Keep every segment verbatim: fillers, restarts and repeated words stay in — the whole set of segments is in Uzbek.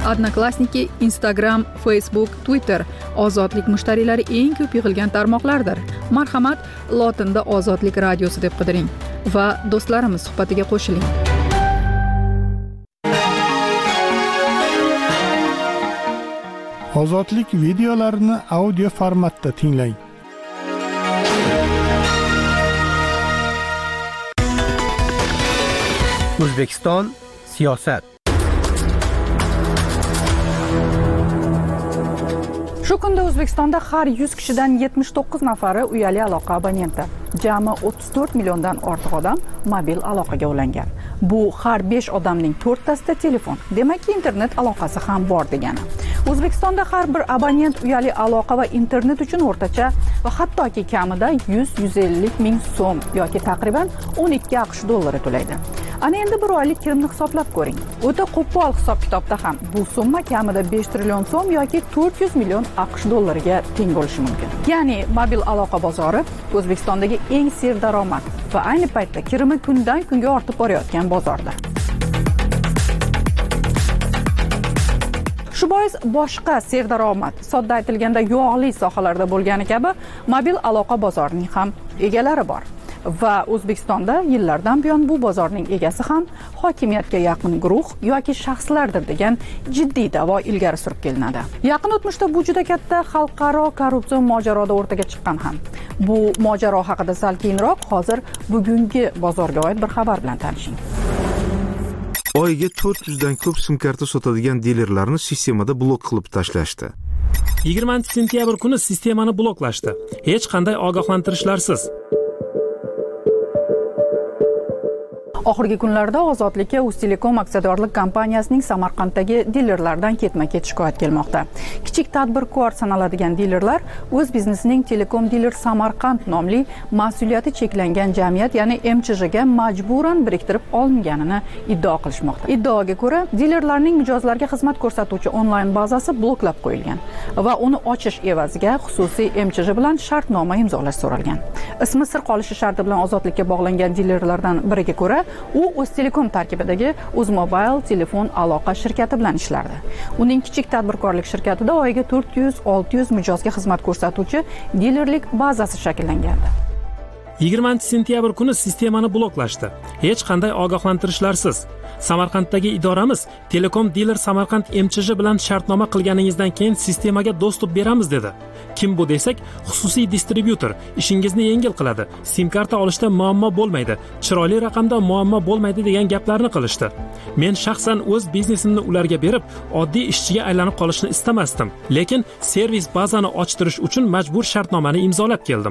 Odnoklassniki, Instagram, Facebook, Twitter ozodlik mushtariylari eng ko'p yig'ilgan tarmoqlardir. Marhamat, lotinda Ozodlik radiosi deb qidiring va do'stlarimiz suhbatiga qo'shiling. Ozodlik videolarini audio formatda tinglang. O'zbekiston siyosat. Shu kunda O'zbekistonda har yuz kishidan yetmish to'qqiz nafari uyali aloqa abonenti. Jami o'ttiz to'rt milliondan ortiq odam mobil aloqaga ulangan. Bu har besh odamning to'rttasida telefon. Demakki, internet aloqasi ham bor degani. O'zbekistonda har bir abonent uyali aloqa va internet uchun o'rtacha va hattoki kamida yuz yuz ellik ming so'm yoki taqriban o'n ikki aqsh dollari to'laydi. Ana endi bir oylik kirimni hisoblab ko'ring. O'ta qo'pol hisob-kitobda ham bu summa kamida besh trillion so'm yoki to'rt yuz million aqsh dollariga teng bo'lishi mumkin. Ya'ni mobil aloqa bozori O'zbekistondagi eng serdaromad va ayni paytda kirimi kundan kunga ortib borayotgan bozordir. Shu bois boshqa serdaromad, sodda aytilganda yog'li sohalarda bo'lgani kabi mobil aloqa bozorining ham egalari bor. Va O'zbekistonda yillardan buyon bu bozorning egasi ham hokimiyatga yaqin guruh yoki shaxslardir degan jiddiy da'vo ilgari surib kelinadi. Yaqin o'tmishda bu juda katta xalqaro korrupsiya mojaroda o'rtaga chiqqan ham. Bu mojaro haqida sal keyinroq hozir bugungi bozorga oid bir xabar bilan tanishing. Oyiga to'rt yuz dan ko'p sim karta sotadigan dilerlarni sistemada blok qilib tashlashdi. yigirmanchi sentyabr kuni sistemani bloklashdi. Hech qanday ogohlantirishlarsiz. Oxirgi kunlarda Ozodlikka Uztelekom aksiyadorlik kompaniyasining Samarqanddagi dilerlardan ketma-ket shikoyat kelmoqda. Kichik tadbirkor sanaladigan dilerlar o'z biznesining Telekom Dealer Samarqand nomli mas'uliyati cheklangan jamiyat, ya'ni M C J ga majburan biriktirib olinganini iddao qilishmoqda. Iddaoga ko'ra, dilerlarning mijozlarga xizmat ko'rsatuvchi onlayn bazasi bloklab qo'yilgan va uni ochish evaziga xususiy M C J bilan shartnoma imzolash so'ralgan. Ismi sir qolishi sharti bilan ozodlikka bog'langan dilerlardan biriga ko'ra, u Uztelekom tarkibidagi Uzmobile telefon aloqa shirkati bilan ishlardi. Uning kichik tadbirkorlik shirkatida oyiga to'rt yuz olti yuz mijozga xizmat ko'rsatuvchi dilerlik bazasi shakllangandi. yigirmanchi sentyabr kuni sistemani bloklashdi. Hech qanday ogohlantirishlarsiz. Samarqanddagi idoramiz Telekom Dealer Samarqand M C J bilan shartnoma qilganingizdan keyin sistemaga dostуп beramiz dedi. Kim bu desak, xususiy distribyutor ishingizni yengil qiladi. Sim karta olishda muammo bo'lmaydi, chiroyli raqamda muammo bo'lmaydi degan gaplarni qilishdi. Men shaxsan o'z biznesimni ularga berib, oddiy ishchiga aylanib qolishni istamasdim, lekin servis bazani ochtirish uchun majbur shartnomani imzolab keldim.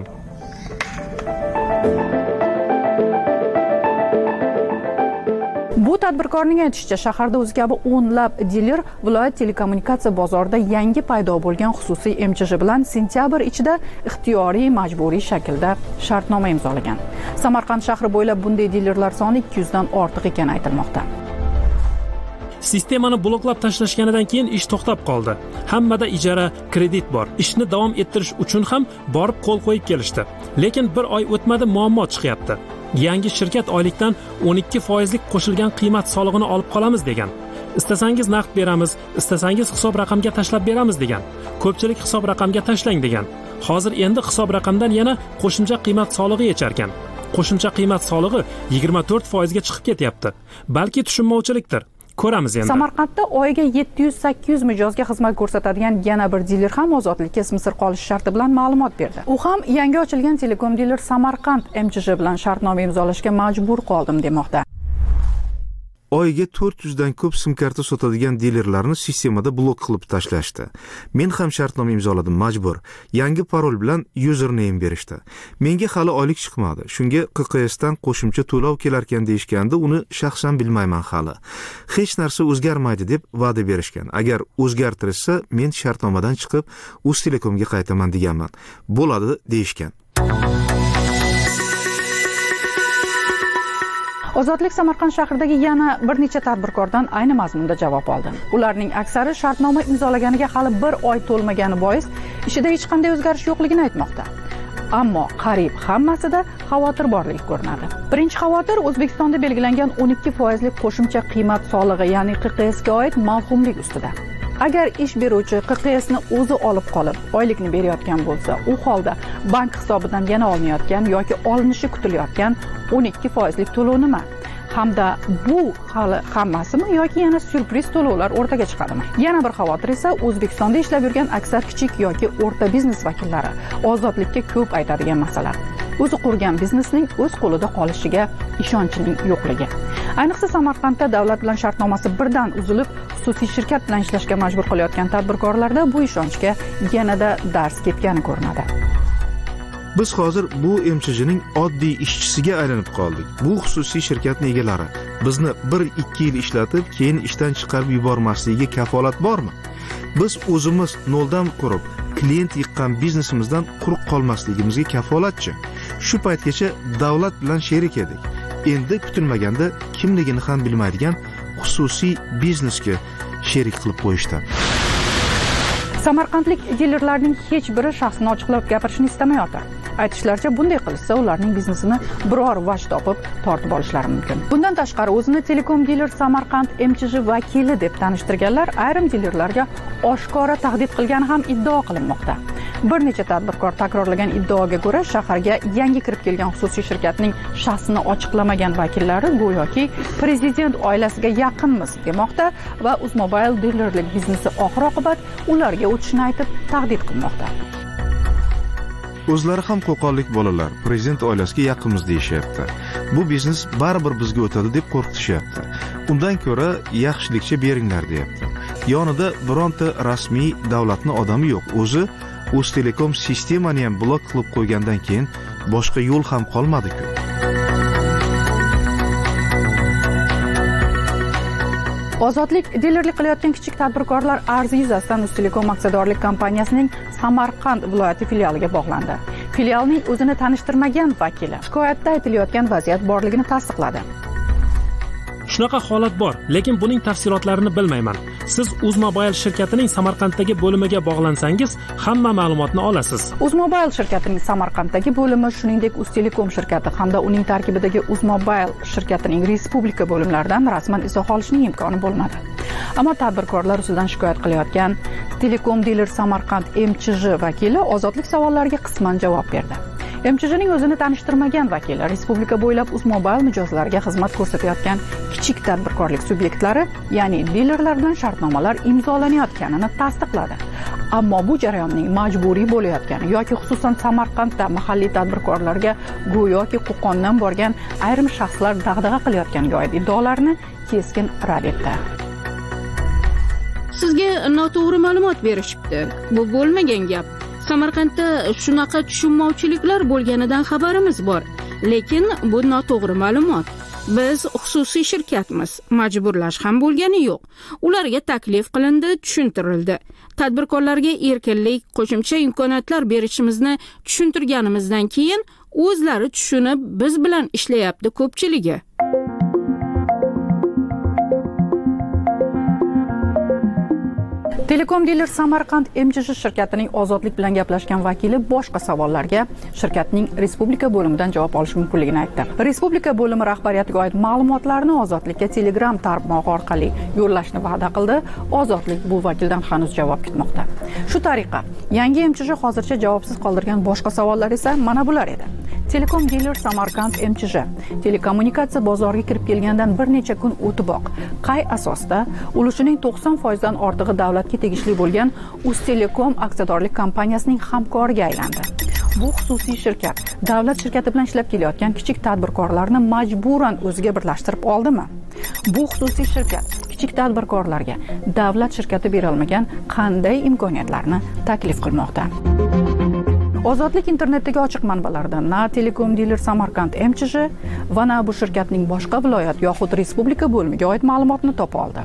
Bu tadbirkorning aytishicha, shaharda o'zi kabi o'nlab diler viloyat telekommunikatsiya bozorida yangi paydo bo'lgan xususiy M C J bilan sentyabr ichida ixtiyoriy majburiy shaklda shartnoma imzolagan. Samarqand shahri bo'ylab bunday dilerlar soni ikki yuz dan ortiq ekani aytilmoqda. Sistemani bloklab tashlashganidan keyin ish to'xtab qoldi. Hammada ijara, kredit bor. Ishni davom ettirish uchun ham borib qo'l qo'yib kelishdi. Lekin bir oy o'tmadi, muammo chiqyapti. Yangi shirkat oylikdan o'n ikki foizlik qo'shilgan qiymat solig'ini olib qolamiz degan. Istasangiz naqd beramiz, istasangiz hisob raqamga tashlab beramiz degan. Ko'pchilik hisob raqamga tashlang degan. Hozir endi hisob raqamdan yana qo'shimcha qiymat solig'i yecharkan. Qo'shimcha qiymat solig'i yigirma to'rt foizga chiqib ketyapti. Balki tushunmovchilikdir. Ko'ramiz endi. Samarqandda oyiga yetti yuz sakkiz yuz mijozga xizmat ko'rsatadigan yana bir diler ham ozodlikka ismi sir qolish sharti bilan ma'lumot berdi. U ham yangi ochilgan Telekom Dealer Samarqand M C J bilan shartnoma imzolashga majbur qoldim demoqda. Oyiga to'rt yuz dan ko'p sim karta sotadigan dilerlarni sistemada blok qilib tashlashdi. Men ham shartnoma imzoladim, majbur. Yangi parol bilan username berishdi. Menga hali oylik chiqmadi. Shunga Q Q S dan qo'shimcha to'lov kelarkan deyishganda, uni shaxsan bilmayman hali. Hech narsa o'zgarmaydi deb va'da berishgan. Agar o'zgartirishsa, men shartnomadan chiqib Uztelekomga qaytaman deganman. Bo'ladi deyishgan. Ozodlik Samarqand shahridagi yana bir necha tadbirkordan ayni mazmunda javob oldi. Ularning aksari shartnoma imzolaganiga hali bir oy to'lmagani bois ishida hech qanday o'zgarish yo'qligini aytmoqda. Ammo qariyb hammasida xavotir borligi ko'rinadi. Birinchi xavotir O'zbekistonda belgilangan o'n ikki foizli qo'shimcha qiymat solig'i, ya'ni Q Q S ga oid mavhumlik ustida. Agar ish beruvchi Q Q S ni o'zi olib qolib, oylikni berayotgan bo'lsa, u holda bank hisobidan yana olinayotgan yoki olinishi kutilayotgan o'n ikki foizlik to'lov nima? Hamda bu hali hammasimi yoki yana syurpriz to'lovlar o'rtaga chiqadimi? Yana bir xavotir esa O'zbekistonda ishlab yurgan aksar kichik yoki o'rta biznes vakillari ozodlikka ko'p aytadigan masala. O'zi qurgan biznesning o'z qo'lida qolishiga ishonchning yo'qligi. Ayniqsa Samarqandda davlat bilan shartnomasi birdan uzilib, xususiy shirkat bilan ishlashga majbur qilayotgan tadbirkorlarda bu ishonchga yanada dars ketgani ko'rinadi. Biz hozir bu M C J'ning oddiy ishchisiga aylanib qoldik. Bu xususiy shirkatning egalari bizni bir ikki yil ishlatib, keyin ishdan chiqarib yubormasligiga kafolat bormi? Biz o'zimiz noldan qurib, klient yiqqan biznesimizdan quruq qolmasligimizga kafolatchi. Shu paytgacha davlat bilan sherik edik. Endi kutilmaganda kimligini ham bilmaydigan xususiy biznesga sherik qilib qo'yishdi. Samarqandlik dilerlarning hech biri shaxsini ochiqlab gapirishni istamayotir. Aytishlaricha, bunday qilishsa ularning biznesini biror vaj topib tortib olishlari mumkin. Bundan tashqari o'zini Telekom Dealer Samarqand M C J vakili deb tanishtirganlar ayrim dilerlarga oshkora tahdid qilgani ham iddao qilinmoqda. Bir necha tadbirkor takrorlagan iddaoga ko'ra, shaharga yangi kirib kelgan xususiy shirkatning shaxsini ochiqlamagan vakillari go'yoki prezident oilasiga yaqinmiz demoqda va Uzmobile dilerlik biznesi oxir-oqibat ularga o'tishni aytib tahdid qilmoqda. O'zlari ham qo'qonlik bolalar prezident oilasiga yaqinmiz deyishyapti. Bu biznes baribir bizga o'tadi deb qo'rqitishyapti. Undan ko'ra yaxshilikcha beringlar deyapti. Yonida bironta rasmiy davlatning odami yo'q. O'zi O'ztelekom sistemani ham blok qilib qo'ygandan keyin boshqa yo'l ham qolmadi-ku. Ozodlik dilerlik qilayotgan kichik tadbirkorlar arzi yuzasidan O'ztelekom aksiyadorlik kompaniyasining Samarqand viloyati filialiga bog'landi. Filialning o'zini tanishtirmagan vakili shikoyatda aytilayotgan vaziyat borligini tasdiqladi. Shunaqa holat bor, lekin buning tafsilotlarini bilmayman. Siz Uzmobile shirkatining Samarqanddagi bo'limiga bog'lansangiz, hamma ma'lumotni olasiz. Uzmobile shirkatining Samarqanddagi bo'limi, shuningdek O'ztelekom shirkati hamda uning tarkibidagi Uzmobile shirkatining respublika bo'limlaridan rasman izoh olishning imkoni bo'lmadi. Ammo tadbirkorlar ustidan shikoyat qilayotgan Telekom Dealer Samarqand M C J vakili ozodlik savollariga qisman javob berdi. M C J'ning o'zini tanishtirmagan vakili respublika bo'ylab Uzmobile mijozlariga xizmat ko'rsatayotgan kichik tadbirkorlik subyektlari, ya'ni dilerlar bilan shartnomalar imzolanayotganini tasdiqladi. Ammo bu jarayonning majburiy bo'layotgani yoki xususan Samarqandda mahalliy tadbirkorlarga go'yoki Qo'qondan borgan ayrim shaxslar dag'dag'a qilayotganiga oid iddaolarni keskin rad etdi. Sizga noto'g'ri ma'lumot berishibdi. Bu bo'lmagan gap. Samarqandda shunaqa tushunmovchiliklar bo'lganidan xabarimiz bor, lekin bu noto'g'ri ma'lumot. Biz xususiy shirkatmiz, majburlash ham bo'lgani yo'q. Ularga taklif qilindi, tushuntirildi. Tadbirkorlarga erkinlik, qo'shimcha imkoniyatlar berishimizni tushuntirganimizdan keyin o'zlari tushunib biz bilan ishlayapti ko'pchiligi. Telekom Dealer Samarqand M C J shirkatining ozodlik bilan gaplashgan vakili boshqa savollarga shirkatning respublika bo'limidan javob olish mumkinligini aytdi. Respublika bo'limi rahbariyatiga oid ma'lumotlarni ozodlikka Telegram tarmog'i orqali yo'llashni va'da qildi. Ozodlik bu vakildan hanuz javob kutmoqda. Shu tariqa, yangi M C J hozircha javobsiz qoldirgan boshqa savollar esa mana bular edi. Telekom Dealer Samarqand M C J telekommunikatsiya bozoriga kirib kelgandan bir necha kun o'tiboq qay asosda ulushining to'qson foizdan ortig'i davlatga tegishli bo'lgan O'ztelekom aksiyadorlik kompaniyasining hamkoriga aylandi. Bu xususiy shirkat davlat shirkati bilan ishlab kelayotgan kichik tadbirkorlarni majburan o'ziga birlashtirib oldimi? Bu xususiy shirkat kichik tadbirkorlarga davlat shirkati bera olmagan qanday imkoniyatlarni taklif qilmoqda? Ozodlik internetdagi ochiq manbalardan na Telekom Dealer Samarqand M C J va na bu shirkatning boshqa viloyat yoxud respublika bo'limiga oid ma'lumotni topa oldi.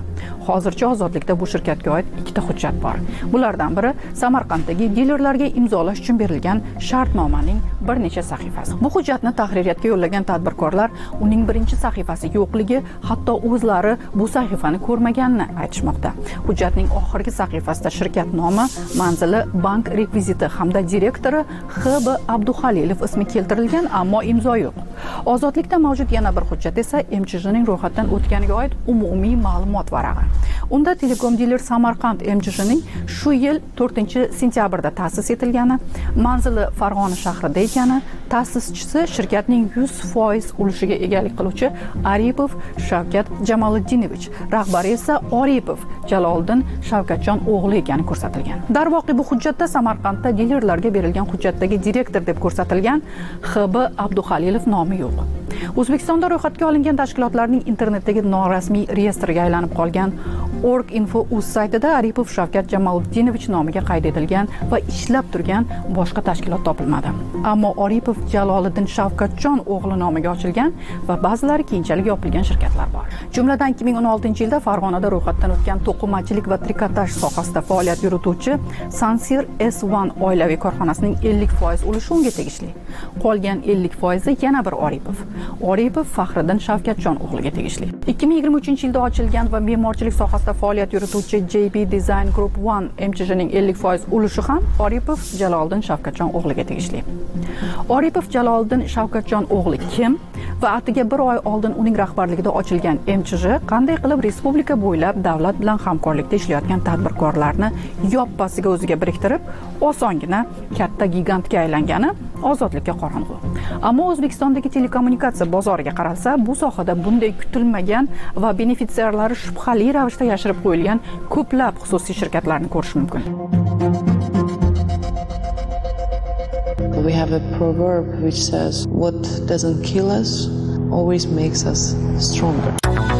hozircha ozodlikda bu shirkatga oid ikkita hujjat bor. Bulardan biri Samarqanddagi dilerlarga imzolash uchun berilgan shartnomaning bir necha sahifasi. Bu hujjatni tahririyatga yo'llagan tadbirkorlar uning birinchi sahifasi yo'qligi, hatto o'zlari bu sahifani ko'rmaganini aytishmoqda. Hujjatning oxirgi sahifasida shirkat nomi, manzili, bank rekviziti hamda direktori X B Abduhalilov ismi keltirilgan, ammo imzo yo'q. Ozodlikda mavjud yana bir hujjat esa M Ch J'ning ro'yxatdan o'tganiga oid umumiy ma'lumot varag'i. Unda Telekom Dealer Samarqand M Ch J'ning shu yil to'rtinchi sentyabrda ta'sis etilgani, manzili Farg'ona shahrida ekani, ta'sischisi shirkatning yuz foiz ulushiga egalik qiluvchi Aripov Shavkat Jamolidinovich, rahbari esa Oripov Jaloliddin Shavkatjon o'g'li ekani ko'rsatilgan. Darvoqe bu hujjatda Samarqandda dilerlarga berilgan hujjatdagi direktor deb ko'rsatilgan X B Abduhalilov nomi yo'q. O'zbekistonda ro'yxatga olingan tashkilotlarning internetdagi norasmiy reyestrga aylanib qolgan Org.info.uz saytida Aripov Shavkat Jamolidinovich nomiga qayd etilgan va ishlab turgan boshqa tashkilot topilmadi. Ammo Oripov Jaloliddin Shavkatjon o'g'li nomiga ochilgan va ba'zilari keyinchalik yopilgan shirkatlar bor. Jumladan ikki ming o'n oltinchi yilda Farg'onada ro'yxatdan o'tgan to'qimachilik va trikotaj sohasida faoliyat yurituvchi Sansir S bir oilaviy korxonasining ellik foiz ulushi unga tegishli. Qolgan ellik foizi yana bir Oripov. Oripov Faxriddin Shavkatjon o'g'liga tegishli. ikki ming yigirma uchinchi yilda ochilgan va me'morchilik sohasida faoliyat yurituvchi J B Design Group bir M Ch J'ning ellik foiz ulushi ham Oripov Jaloliddin Shavkatjon o'g'liga tegishli. Oripov Jaloliddin Shavkatjon o'g'li kim va atiga bir oy oldin uning rahbarligida ochilgan M Ch J qanday qilib respublika bo'ylab davlat bilan hamkorlikda ishlayotgan tadbirkorlarni yoppasiga o'ziga biriktirib, osongina katta gigantga aylangani ozodlikka qorong'u. Ammo O'zbekistondagi telekommunikatsiya bozoriga qaralsa, bu sohada bunday kutilmagan va benefitsiarlari shubhali ravishda yashirib qo'yilgan ko'plab xususiy shirkatlarni ko'rish mumkin. We have a proverb which says, what doesn't kill us always makes us stronger.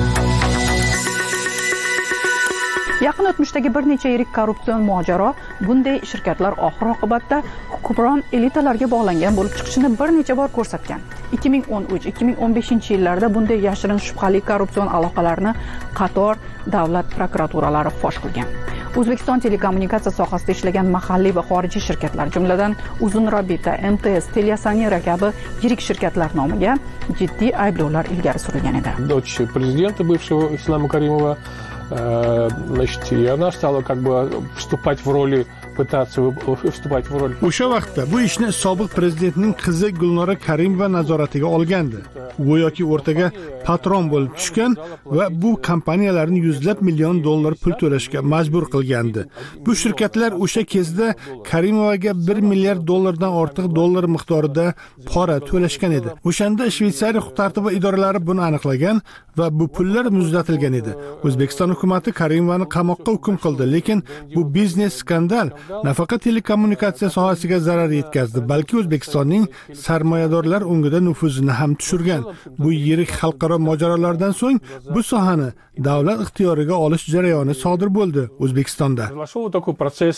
Yaqin o'tmishdagi bir necha yirik korrupsion mojaro bunday shirkatlar oxir-oqibatda hukmron elitalarga bog'langan bo'lib chiqishini bir necha bor ko'rsatgan. ikki ming o'n uch ikki ming o'n beshinchi yillarda bunday yashirin shubhali korrupsion aloqalarni qator davlat prokuraturalari fosh qilgan. O'zbekiston telekommunikatsiya sohasida ishlagan mahalliy va xorijiy shirkatlar, jumladan Uzunrabita, M T S, Teliasanera kabi yirik shirkatlar nomiga jiddiy ayblovlar ilgari surilgan edi. Дочь президента бывшего Ислама Каримова, значит, и она стала как бы вступать в роли pытаться вступать в роль. O'sha vaqtda bu ishni sobiq prezidentning qizi Gulnora Karimova nazoratiga olgandi. Go'yoki o'rtaga patron bo'lib tushgan va bu kompaniyalarni yuzlab million dollar pul to'lashga majbur qilgandi. Bu shirkatlar o'sha kezda Karimovaga bir milliard dollardan ortiq dollar miqdorida pora to'lashgan edi. O'shanda Shveysariya huquq-tartibot idoralari buni aniqlagan va bu pullar muzlatilgan edi. O'zbekiston hukumatı Karimovani qamoqqa hukm qildi, lekin bu biznes skandal nafaqat telekommunikatsiya sohasiga zarar yetkazdi, balki O'zbekistonning sarmoyadorlar ungida nufuzini ham tushirgan. Bu yirik xalqaro mojarolardan so'ng bu sohani davlat ixtiyoriga olish jarayoni sodir bo'ldi O'zbekistonda. Произошел такой процесс.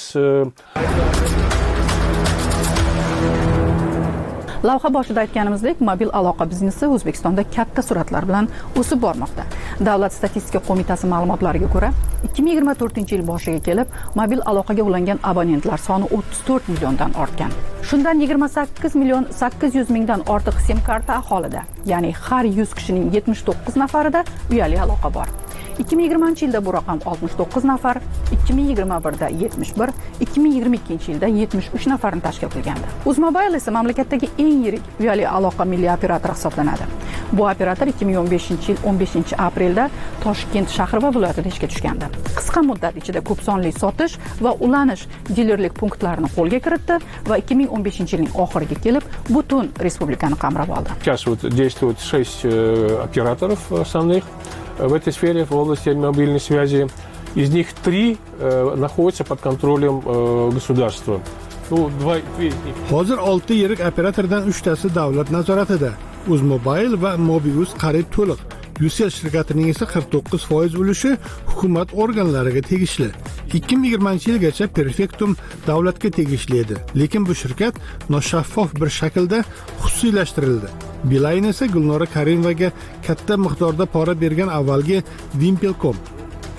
Lavha boshida aytganimizdek, mobil aloqa biznesi O'zbekistonda katta sur'atlar bilan o'sib bormoqda. Davlat statistika qo'mitasi ma'lumotlariga ko'ra, ikki ming yigirma to'rtinchi yil boshiga kelib, mobil aloqaga ulangan abonentlar soni o'ttiz to'rt milliondan ortgan. Shundan yigirma sakkiz million sakkiz yuz mingdan ortiq sim karta aholida, ya'ni har yuz kishining yetmish to'qqiz nafarida uyali aloqa bor. ikki ming yigirmanchi yilda bu raqam oltmish to'qqiz nafar, ikki ming yigirma birda yetmish bir, ikki ming yigirma ikkinchi yilda yetmish uch nafarni tashkil qilgandi. Uzmobile esa mamlakatdagi eng yirik uyali aloqa milliy operatori hisoblanadi. Bu operator ikki ming o'n beshinchi yil o'n beshinchi aprelda Toshkent shahri va viloyatida ishga tushgandi. Qisqa muddat ichida ko'p sonli sotish va ulanish dilerlik punktlarini qo'lga kiritdi va ikki ming o'n beshinchi yilning oxiriga kelib butun respublikani qamrab oldi. Сейчас вот действует шесть операторов основных в этой сфере, в области мобильной связи. Из них три э, находятся под контролем э, государства. Ну, два, две из них. Hozir olti yirik operatordan uchtasi davlat nazoratida. Uzmobile va Mobius qariyb to'liq. Ucell shirkatining esa qirq to'qqiz foiz ulushi hukumat organlariga tegishli. ikki ming yigirmanchi yilgacha Perfectum davlatga tegishli edi, lekin bu shirkat noshaffof bir shaklda xususiylashtirildi. Beeline esa Gulnora Karimovaga katta miqdorda pora bergan avvalgi Wimpelcom.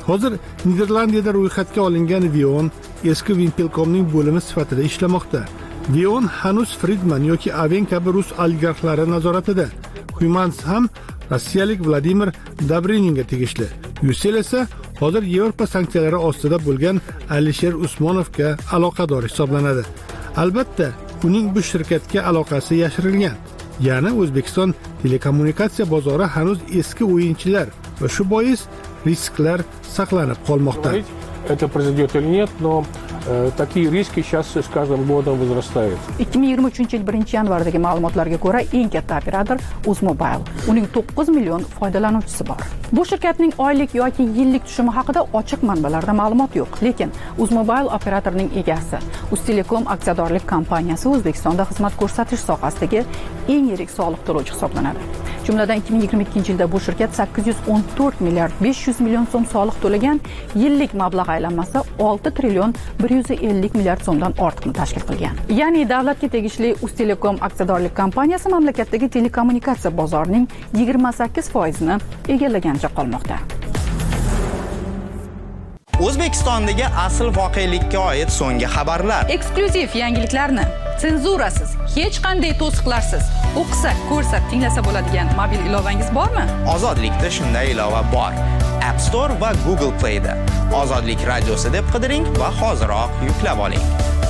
Hozir Niderlandiyada ro'yxatga olingan Vion eski Wimpelkomning bo'limi sifatida ishlamoqda. Vion hanuz Friedman yoki Aven kabi rus oligarxlari nazoratida. Humans ham rossiyalik Vladimir Dobryninga tegishli. Ucell esa hozir Yevropa sanksiyalari ostida bo'lgan Alisher Usmonovga aloqador hisoblanadi. Albatta, uning bu shirkatga aloqasi yashirilgan. Ya'ni O'zbekiston telekommunikatsiya bozori hanuz eski o'yinchilar va shu bois risklar saqlanib qolmoqda. Это произойдет или нет, но э, такие риски сейчас с каждым годом возрастают. ikki ming yigirma uchinchi yil birinchi yanvardagi ma'lumotlarga ko'ra eng katta operator Uzmobile. Uning to'qqiz million foydalanuvchisi bor. Bu shirkatning oylik yoki yillik tushumi haqida ochiq manbalarda ma'lumot yo'q, lekin Uzmobile operatorining egasi Uztelecom aksiyadorlik kompaniyasi O'zbekistonda xizmat ko'rsatish sohasidagi eng yirik soliq to'lovchi hisoblanadi. Jumladan ikki ming yigirma ikkinchi yilda bu shirkat sakkiz yuz o'n to'rt milliard besh yuz million so'm soliq to'lagan, yillik mablag' aylanmasi olti trillion bir yuz ellik milliard so'mdan ortiqni tashkil qilgan. Ya'ni davlatga tegishli Uztelecom aksiyadorlik kompaniyasi mamlakatdagi telekommunikatsiya bozorining yigirma sakkiz foizini egallaganicha qolmoqda. O'zbekistondagi asl voqelikka oid so'nggi xabarlar. Eksklyuziv yangiliklarni senzurasiz, hech qanday to'siqlarsiz o'qisa, ko'rsa, tinglasa bo'ladigan mobil ilovangiz bormi? Ozodlikda shunday ilova bor. App Store va Google Play'da Ozodlik radiosi deb qidiring va hoziroq yuklab oling.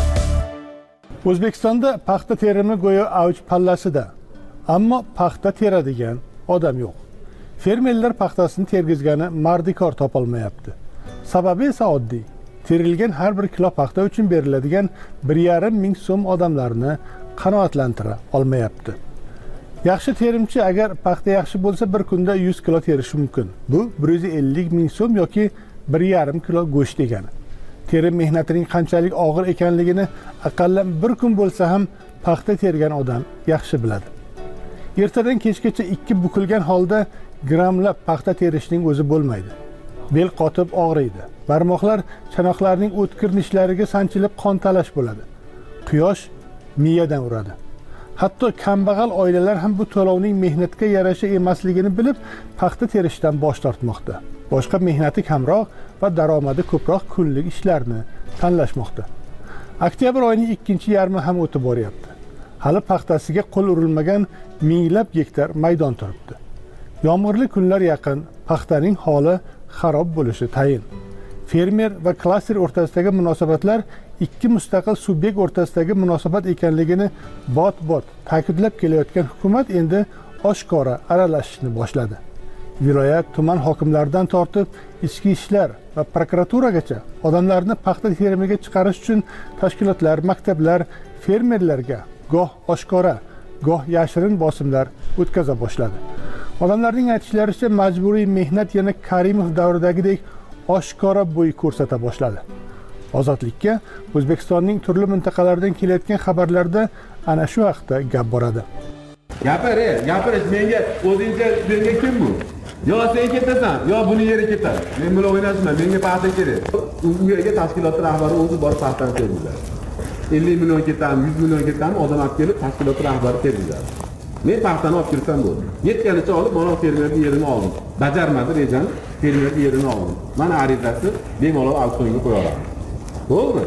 O'zbekistonda paxta terimi go'yo avj pallasida, ammo paxta teradigan odam yo'q. Fermerlar paxtasini tergizgani mardikor topolmayapti. Sababi esa oddiy. Terilgan har bir kilo paxta uchun beriladigan bir yarim ming so'm odamlarni qanoatlantira olmayapti. Yaxshi terimchi agar paxta yaxshi bo'lsa bir kunda yuz kilo terishi mumkin. Bu bir yuz ellik ming so'm yoki bir yarim kilo go'sht degani. Terim mehnatining qanchalik og'ir ekanligini aqallan bir kun bo'lsa ham paxta tergan odam yaxshi biladi. Ertadan kechgacha ikki bukilgan holda grammlab paxta terishning o'zi bo'lmaydi. Bel qotib og'riydi. Barmoqlar chanoqlarning o'tkir nishlariga sanchilib qon talash bo'ladi. Quyosh miyadan uradi. Hatto kambag'al oilalar ham bu to'lovning mehnatga yarasha emasligini bilib, paxta terishdan bosh tortmoqda. Boshqa mehnati kamroq va daromadi ko'proq kunlik ishlarni tanlashmoqda. Oktyabr oyining ikkinchi yarmi ham o'tib boryapti. Hali paxtasiga qo'l urilmagan minglab gektar maydon turibdi. Yomg'irli kunlar yaqin, paxtaning holi xarob bo'lishi tayin. Fermer va klaster o'rtasidagi munosabatlar ikki mustaqil subyekt o'rtasidagi munosabat ekanligini bot-bot ta'kidlab kelayotgan hukumat endi oshkora aralashishni boshladi. Viloyat, tuman hokimlaridan tortib ichki ishlar va prokuraturagacha odamlarni paxta terimiga chiqarish uchun tashkilotlar, maktablar fermerlarga goh oshkora, goh yashirin bosimlar o'tkaza boshladi. Odamlarning aytishlaricha majburiy mehnat yana Karimov davridagidek oshkora bo'y ko'rsata boshladi. Ozodlikka O'zbekistonning turli mintaqalaridan kelayotgan xabarlarda ana shu haqda gap boradi. Gapir, gapirish menga o'zingcha menga kim bu? Yo sen ketasan, yo buni yeri ketadi. Men bilan o'ynashma, menga paxta kerak. U yerga tashkilot rahbari o'zi borib paxtani tergizadi. ellik million ketadi, yuz million ketadi, odam olib kelib tashkilot rahbari tergizadi. Men paxtani olib kirsam bo'ldi. Yetganicha olib, mana fermerning yerini oldim. Bajarmadi rejani, fermerning yerini oldim. Mana arizasi bemalol auksionga qo'ya olaman. Bo'ldi.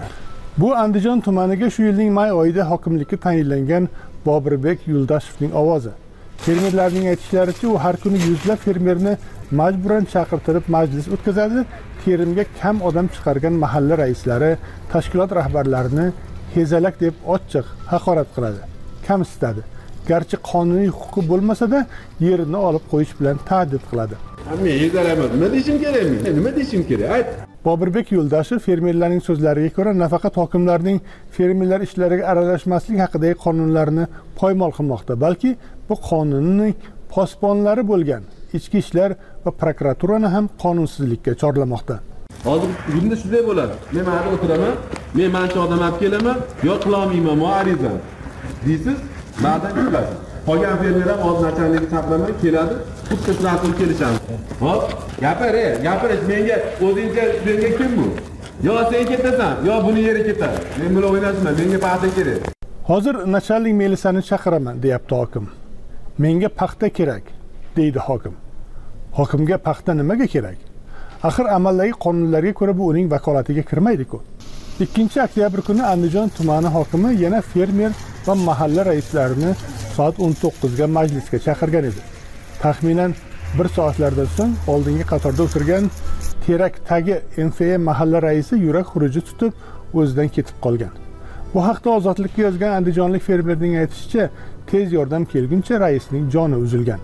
Bu Andijon tumaniga shu yilning may oyida hokimlikka tayinlangan Bobirbek Yuldashevning ovozi. Fermerlarning aytishlaricha, u har kuni yuzlab fermerni majburan chaqirtirib majlis o'tkazadi, terimga kam odam chiqargan mahalla raislari, tashkilot rahbarlarini hezalak deb ochiq haqorat qiladi, kamsitadi. Garchi qonuniy huquqi bo'lmasa-da, yerini olib qo'yish bilan ta'did qiladi. Men hezalaman, nima deyishim kerak men? Nima deyishim kerak? Ayt. Bobirbek Yuldashev fermerlarning so'zlariga ko'ra, nafaqat hokimlarning fermerlar ishlariga aralashmaslik haqidagi qonunlarni poymol qilmoqda, balki bu qonunning posbonlari bo'lgan ichki ishlar va prokuraturani ham qonunsizlikka chorlamoqda. Hozir bunda shunday bo'ladi. Men mana o'tiraman, men mancha odam olib kelaman, yo qilolmayman, muarizam. Deysiz, ba'dan kelasiz. Qolgan fermer ham o'z nachalnigi chaplaman keladi, xuddi shunaqa qilib kelishamiz. Hop, gapir, gapirish menga o'zingcha menga kim bu? Yo sen ketasan, yo buni yeri ketadi. Men bilan o'ynashma, menga paxta kerak. Hozir nachalnik Melisani chaqiraman, deyapti hokim. Menga paxta kerak, deydi hokim. Hokimga paxta nimaga kerak? Axir amaldagi qonunlarga ko'ra bu uning vakolatiga kirmaydi-ku. ikkinchi oktyabr kuni Andijon tumani hokimi yana fermer va mahalla raislarini soat o'n to'qqiz ga majlisga chaqirgan edi. Taxminan bir soatlardan so'ng oldingi qatorda o'tirgan Terak tagi M F A mahalla raisi yurak xuruji tutib o'zidan ketib qolgan. Bu haqda Ozodlikka yozgan andijonlik fermerning aytishicha, tez yordam kelguncha raisning joni uzilgan.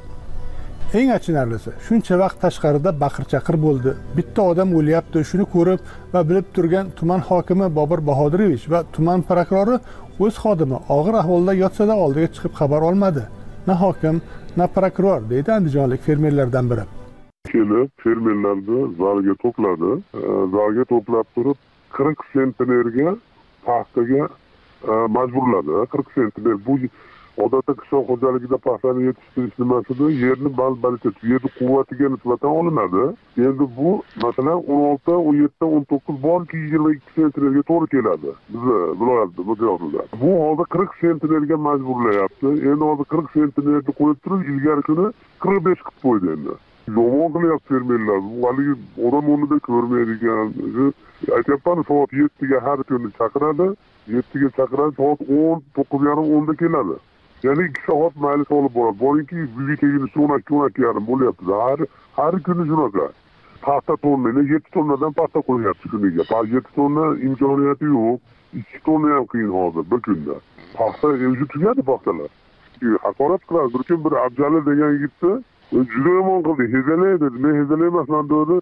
Eng achinarlisi, shuncha vaqt tashqarida baqir-chaqir bo'ldi. Bitta odam o'lyapti, shuni ko'rib va bilib turgan tuman hokimi Bobur Bahodirevich va tuman prokurori o'z xodimi og'ir ahvolda yotsa-da oldiga chiqib xabar olmadi. Na hokim, na prokuror, deydi andijonlik fermerlardan biri. Kelib, fermerlarni zalga to'pladi. Zalga to'plab turib, qirq sentnerga paxtaga majburladi. qirq sentner bu odatda qishloq xo'jaligida paxtani yetishtirish nimasida yerni bal-balcha, yerni quvvatiga nisbatan olinadi. Endi bu masalan o'n olti, o'n yetti, o'n to'qqiz borki yigirma ikki sentnerga to'g'ri keladi. Bizni viloyatda miqdorida. Bu holda qirq sentnerga majburlayapti. Endi hozir qirq sentnerni qo'yib turib, ilgari kuni qirq besh qilib qo'ydi endi. Yomon qilyapti fermerlar. Bu haligi odam o'rnida ko'rmaydigan. Aytyapman, soat yettiga har kuni chaqiradi. yettiga chaqiradi, soat o'n, to'qqiz yarim o'nda keladi. Ya'ni ikki soat mayli olib boradi. Boringki, uyga kelgunicha o'n ikki, o'n ikki yarim bo'lyapti. Har har kuni shunaqa. Paxta tonnani yetti tonnadan paxta qo'yapti kuniga. yetti tonna imkoniyati yo'q. ikki tonna ham qiyin hozir bir kunda. Paxta o'zi tugadi paxtalar. Haqorat qiladi. Bir kun bir Abjali degan yigitni juda yomon qildi. Hezalay dedi. Men hezalay emasman dedi.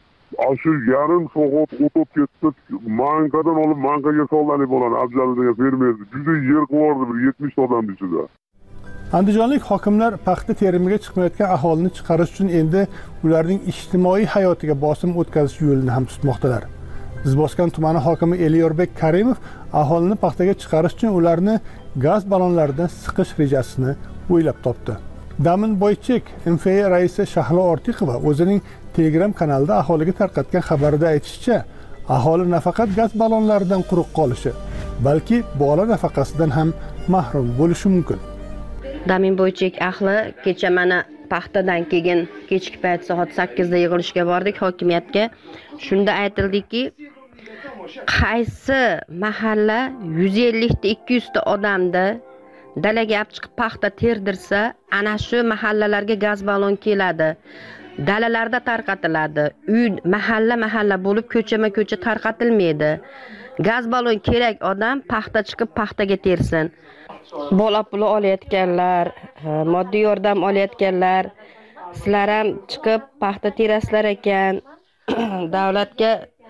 Shu yarim soat o'tib ketdi. Mankadan olib mankaga sollanib bo'ladi. Abjali degan fermer juda yer qildi bir yetmish odam ichida. Andijonlik hokimlar paxta terimiga chiqmayotgan aholini chiqarish uchun endi ularning ijtimoiy hayotiga bosim o'tkazish yo'lini ham tutmoqdalar. Izboskan tumani hokimi Elyorbek Karimov aholini paxtaga chiqarish uchun ularni gaz ballonlaridan siqish rejasini o'ylab topdi. Damin Boychek M F A raisi Shahlo Ortiqova o'zining Telegram kanalida aholiga tarqatgan xabarida aytishicha, aholi nafaqat gaz ballonlaridan quruq qolishi, balki bola nafaqasidan ham mahrum bo'lishi mumkin. Damin Boychek ahli kecha mana paxtadan keyin kechki payt soat sakkizda yig'ilishga bordik hokimiyatga. Shunda aytildiki, qaysi mahalla yuz ellik ta ikki yuz ta odamni dalaga olib chiqib paxta terdirsa, ana shu mahallalarga gaz ballon keladi. Dalalarda tarqatiladi. Uy mahalla-mahalla bo'lib ko'chama-ko'cha tarqatilmaydi. Gaz ballon kerak odam paxta chiqib paxtaga tersin. Bola puli olayotganlar, moddiy yordam olayotganlar, sizlar ham chiqib paxta terasizlar ekan. Davlatga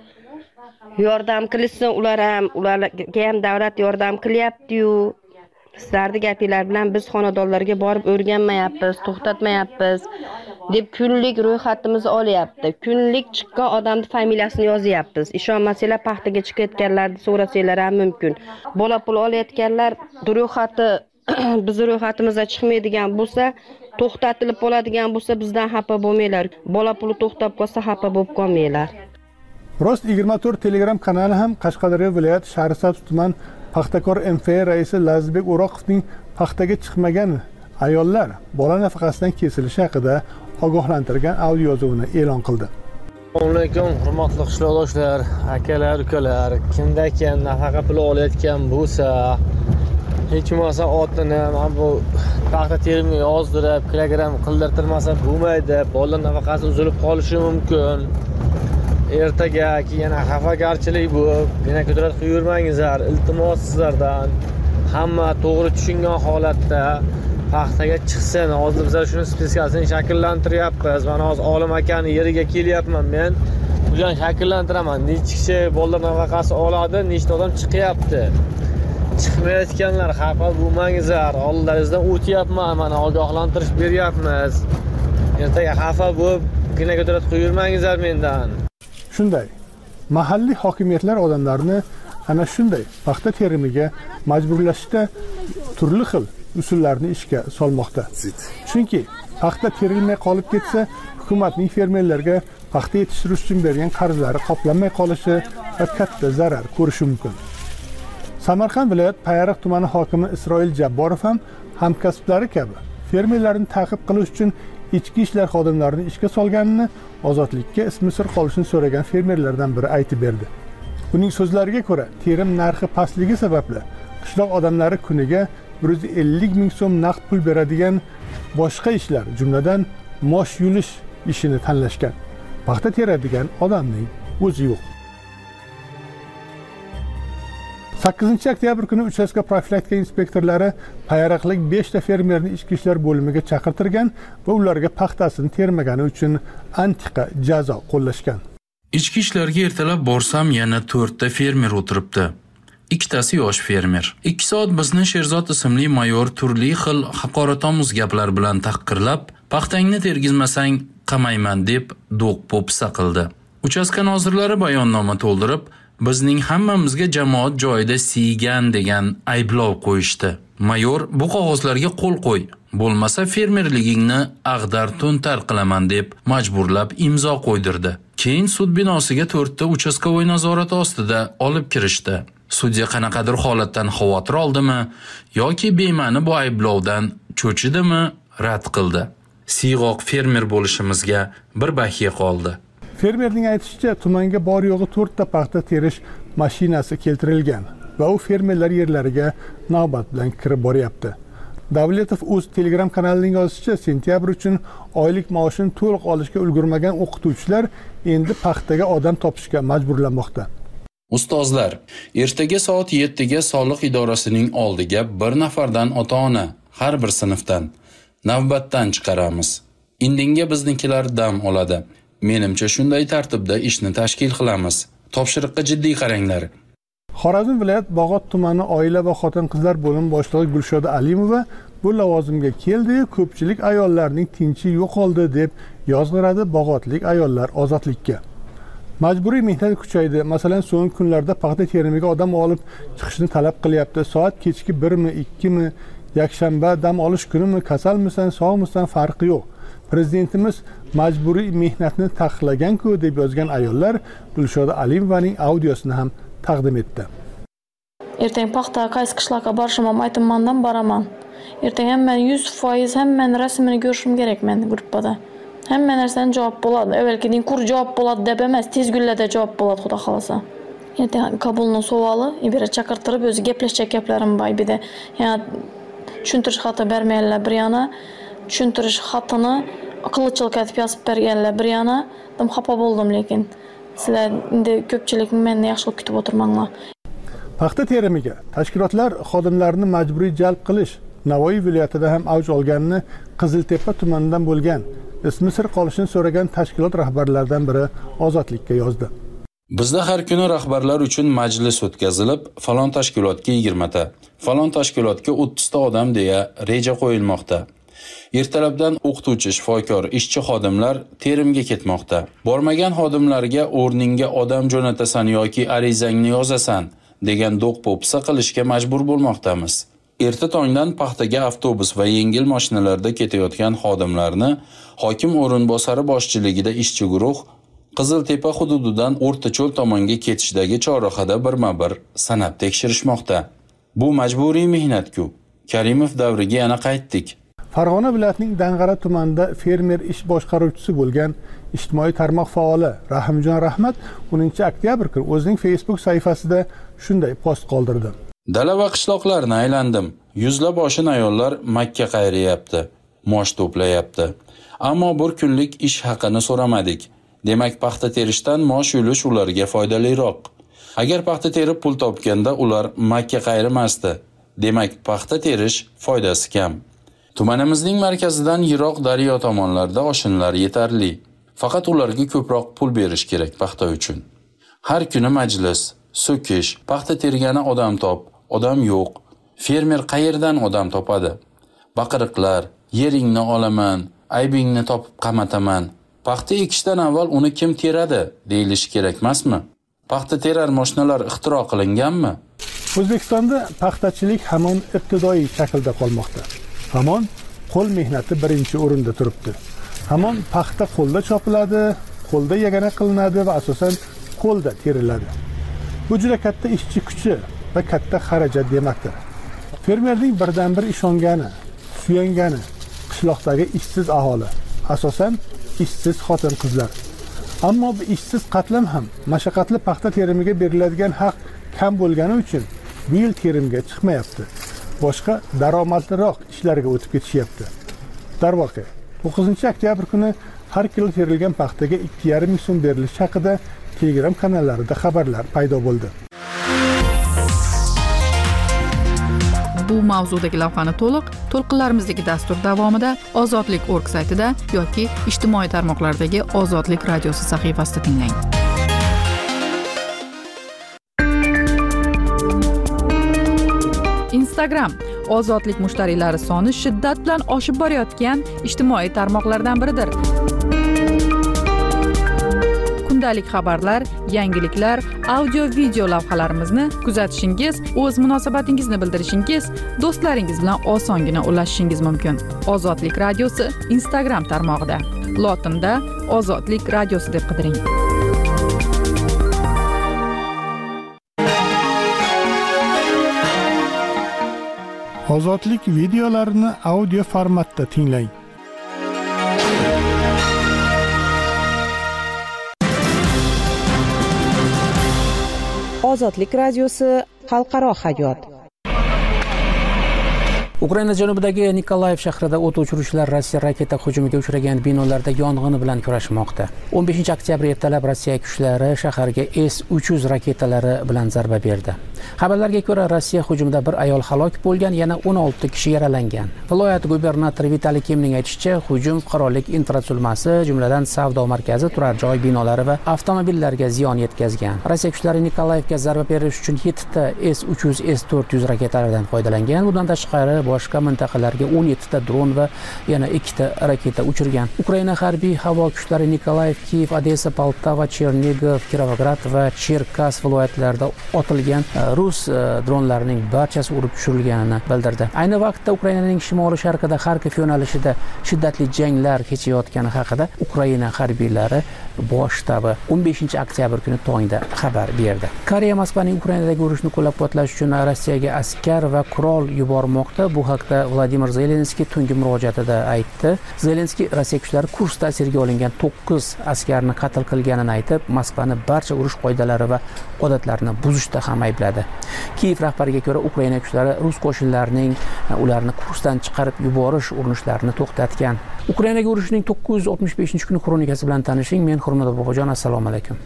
yordam qilsin, ular ham, ularga ham davlat yordam qilyapti-yu. Sizlarning gapinglar bilan biz xonadonlarga borib o'rganmayapmiz, to'xtatmayapmiz deb kunlik ro'yxatimizni olyapti. Kunlik chiqqan odamning familiyasini yozyapmiz. Ishonmasanglar paxtaga chiqayotganlarni so'rasanglar ham mumkin. Bola pul olayotganlar ro'yxati biz ro'yxatimizda chiqmaydigan bo'lsa, to'xtatilib qoladigan bo'lsa, bizdan xafa bo'lmanglar. Bola puli to'xtab qolsa xafa bo'lib qolmanglar. Rost yigirma to'rt Telegram kanali ham Qashqadaryo viloyati Shahrisabz tuman paxtakor M F A raisi Lazizbek O'roqovning paxtaga chiqmagan ayollar bola nafaqasidan kesilishi haqida ogohlantirgan audio yozuvini e'lon qildi. Assalomu alaykum, hurmatli qishloqdoshlar, akalar, ukalar. Kimdakin nafaqa puli olayotgan bo'lsa, hech bo'lmasa otini mana bu paxta terimiga yozdirib, kilogramm qildirtirmasa bo'lmaydi. Bola nafaqasi uzilib qolishi mumkin. Ertaga yana xafagarchilik bo'lib, yana ko'tarib qo'yurmangizlar. Iltimos sizlardan hamma to'g'ri tushungan holatda paxtaga chiqsin. Hozir biz shuni spetsiyasini shakllantiryapmiz. Mana hozir Olim akani yeriga kelyapman men. Bularni shakllantiraman. Necha kishi bolalar nafaqasi oladi, nechta odam chiqyapti. Chiqmayotganlar xafa bo'lmangizlar. Oldingizdan o'tyapman, mana ogohlantirish beryapmiz. Ertaga xafa bo'lib, kina ko'tarib qo'yurmangizlar mendan. Shunday, mahalliy hokimiyatlar odamlarni ana shunday paxta terimiga majburlashda turli xil usullarni ishga solmoqda. Chunki paxta terilmay qolib ketsa, hukumatning fermerlarga paxta yetishtirish uchun bergan qarzlari qoplanmay qolishi va katta zarar ko'rishi mumkin. Samarqand viloyat Payariq tumani hokimi Isroil Jabborov ham hamkasblari kabi fermerlarni ta'qib qilish uchun ichki ishlar xodimlarini ishga solganini ozodlikka ismi sir qolishini so'ragan fermerlardan biri aytib berdi. Uning so'zlariga ko'ra, terim narxi pastligi sababli qishloq odamlari kuniga bir yuz ellik ming so'm naqd pul beradigan boshqa ishlar, jumladan mosh yulish ishini tanlashgan. Paxta teradigan odamning o'zi yo'q. sakkizinchi oktyabr kuni uchastka profilaktika inspektorlari payariqlik besh ta fermerni ichki ishlar bo'limiga chaqirtirgan va ularga paxtasini termagani uchun antiqa jazo qo'llashgan. Ichki ishlarga ertalab borsam yana to'rt ta fermer o'tiribdi. Ikkitasi yosh fermer. ikki soat bizni Sherzod ismli mayor turli xil haqoratomuz gaplar bilan tahqirlab, paxtangni tergizmasang qamayman deb do'q po'pisa qildi. Uchastka nozirlari bayonnoma to'ldirib, bizning hammamizga jamoat joyida siygan degan ayblov qo'yishdi. Mayor bu qog'ozlarga qo'l qo'y, bo'lmasa fermerligingni ag'dar to'ntar qilaman deb majburlab imzo qo'ydirdi. Keyin sud binosiga to'rt ta uchastkovoy nazorati ostida olib kirishdi. Sudya qanaqadir holatdan xavotir oldimi yoki bema'ni bu ayblovdan cho'chidimi rad qildi. Siyg'oq fermer bo'lishimizga bir bahiya qoldi. Fermerning aytishicha, tumanga bor yo'g'i to'rt ta paxta terish mashinasi keltirilgan va u fermerlar yerlariga navbat bilan kirib boryapti. Davletov o'z Telegram kanalining yozishicha, sentyabr uchun oylik maoshini to'liq olishga ulgurmagan o'qituvchilar endi paxtaga odam topishga majburlanmoqda. Ustozlar, ertaga soat yettiga soliq idorasining oldiga bir nafardan ota-ona har bir sinfdan navbatdan chiqaramiz. Indinga biznikilar dam oladi. Menimcha shunday tartibda ishni tashkil qilamiz. Topshiriqqa jiddiy qaranglar. Xorazm viloyat Bog'ot tumani oila va xotin-qizlar bo'limi boshlig'i Gulshoda Alimova bu lavozimga keldi, ko'pchilik ayollarning tinchi yo'qoldi deb yozg'iradi Bog'otlik ayollar ozodlikka. Majburiy mehnat kuchaydi. Masalan, so'nggi kunlarda paxta terimiga odam olib chiqishni talab qilyapti. Soat kechki birmi, ikkimi, yakshanba dam olish kunimi, kasalmisan, sog'misan farqi yo'q. Prezidentimiz majburiy mehnatni taqiqlagan-ku deb yozgan ayollar Gulshoda Alimovaning audiosini ham taqdim etdi. Ertang paxta qaysi qishloqqa borishim aytmandan boraman. Ertang hamma yuz foiz hammaning rasmini ko'rishim kerak men gruppada. Hamma narsadan javob bo'ladi. Avvalgidek kur javob bo'ladi deb emas, tez kunlarda javob bo'ladi, xudo xolasa. Ertang qabulning savoli, ibara chaqirtirib o'zi gaplashgan gaplarim bor edi. Yana tushuntirish xati bermaylar bir yana, tushuntirish xatini qilichil katib yozib berganlar bir yana. Dim xafa bo'ldim, lekin sizlar endi ko'pchilik meni yaxshi kutib o'tirmanglar. Paxta terimiga tashkilotlar xodimlarini majburiy jalb qilish Navoiy viloyatida ham avj olganini Qiziltepa tumanidan bo'lgan ismi sir qolishini so'ragan tashkilot rahbarlaridan biri Ozodlikka yozdi. Bizda har kuni rahbarlar uchun majlis o'tkazilib, falon tashkilotga yigirma ta, falon tashkilotga o'ttiz ta odam deya reja qo'yilmoqda. Ertalabdan o'qituvchi, shifokor, ishchi xodimlar terimga ketmoqda. Bormagan xodimlarga o'rningga odam jo'natasan yoki arizangni yozasan degan do'q po'pisa qilishga majbur bo'lmoqdamiz. Erta tongdan paxtaga avtobus va yengil mashinalarda ketayotgan xodimlarni hokim o'rinbosari boshchiligida ishchi guruh Qiziltepa hududidan O'rtacho'l tomonga ketishdagi chorrahada birma-bir sanab tekshirishmoqda. Bu majburiy mehnat-ku. Karimov davriga yana qaytdik. Farg'ona viloyatining Dang'ara tumanida fermer ish boshqaruvchisi bo'lgan ijtimoiy tarmoq faoli Rahimjon Rahmat o'ninchi oktyabr kuni o'zining Facebook sahifasida shunday post qoldirdi. Dala va qishloqlarni aylandim. Yuzlab oshin ayollar Makka qayrayapti, mosh to'playapti. Ammo bir kunlik ish haqini so'ramadik. Demak, paxta terishdan mosh yulish ularga foydaliroq. Agar paxta terib pul topganda ular Makka qayrimasdi. Demak, paxta terish foydasi kam. Tumanimizning markazidan yiroq daryo tomonlarda oshinlar yetarli. Faqat ularga ko'proq pul berish kerak paxta uchun. Har kuni majlis, so'kish, paxta tergani odam top, odam yo'q. Fermer qayerdan odam topadi? Baqiriqlar, yeringni olaman, aybingni topib qamataman. Paxta ekishdan avval uni kim teradi deyilishi kerak emasmi? Paxta terar mashinalar ixtiro qilinganmi? O'zbekistonda paxtachilik hamon ibtidoiy shaklda qolmoqda. Hamon qo'l mehnati birinchi o'rinda turibdi. Hamon paxta qo'lda chopiladi, qo'lda yagana qilinadi va asosan qo'lda teriladi. Bu juda katta ishchi kuchi va katta xarajat demakdir. Fermerning birdan bir ishongani, suyangani qishloqdagi ishsiz aholi, asosan ishsiz xotin-qizlar. Ammo bu ishsiz qatlam ham mashaqqatli paxta terimiga beriladigan haq kam bo'lgani uchun bu yil terimga chiqmayapti. Boshqa daromadliroq ishlarga o'tib ketishyapti. Darvoqe, to'qqizinchi oktyabr kuni har kilo terilgan paxtaga ikki yarim ming so'm berilishi haqida Telegram kanallarida xabarlar paydo bo'ldi. Bu mavzudagi lavhani to'liq to'lqinlarimizdagi dastur davomida Ozodlik nokta org saytida yoki ijtimoiy tarmoqlardagi Ozodlik radiosi sahifasida tinglang. Instagram Ozodlik mushtariylari soni shiddat bilan oshib borayotgan ijtimoiy tarmoqlardan biridir. Kundalik xabarlar, yangiliklar, audio-video lavhalarimizni kuzatishingiz, o'z munosabatingizni bildirishingiz, do'stlaringiz bilan osongina ulashishingiz mumkin. Ozodlik radiosi Instagram tarmog'ida. Lotinda Ozodlik radiosi deb qidiring. Ozodlik videolarini audio formatda tinglang. Ozodlik radiosi xalqaro hayot. Ukraina janubidagi Nikolayev shahrida o't o'chiruvchilar Rossiya raketa hujumiga uchragan binolarda yong'in bilan kurashmoqda. o'n beshinchi oktyabr ertalab Rossiya kuchlari shaharga S uch yuz raketalari bilan zarba berdi. Xabarlarga ko'ra, Rossiya hujumida bir ayol halok bo'lgan, yana o'n olti kishi yaralangan. Viloyat gubernatori Vitaliy Kimning aytishicha, hujum fuqarolik infratuzilmasi, jumladan savdo markazi, turar joy binolari va avtomobillarga ziyon yetkazgan. Rossiya kuchlari Nikolayevga zarba berish uchun yettita S uch yuz S to'rt yuz raketalardan foydalangan. Bundan tashqari boshqa mintaqalarga o'n yettita dron va yana ikkita raketa uchirgan. Ukraina harbiy havo kuchlari Nikolayev, Kiyev, Odessa, Poltava, Chernigov, Kirovograd va Cherkas viloyatlarida otilgan rus dronlarining barchasi urib tushirilganini bildirdi. Ayni vaqtda Ukrainaning shimoli sharqida Xarkov yo'nalishida shiddatli janglar kechayotgani haqida Ukraina harbiylari bosh shtabi o'n beshinchi oktyabr kuni tongda xabar berdi. Koreya Moskvaning Ukrainadagi urushni qo'llab-quvvatlash uchun Rossiyaga askar va qurol yubormoqda. Bu haqda Vladimir Zelenskiy tungi murojaatida aytdi. Zelenskiy Rossiya kuchlari Kursda asirga olingan to'qqiz askarni qatl qilganini aytib, Moskvani barcha urush qoidalari va odatlarini buzishda ham aybladi. Kiyev rahbariga ko'ra, Ukraina kuchlari rus qo'shinlarining ularni Kursdan chiqarib yuborish urinishlarini to'xtatgan. Ukrainaga urushning to'qqiz yuz oltmish beshinchi kuni kronikasi bilan tanishing. Men Hurmat Bobojon, assalomu alaykum.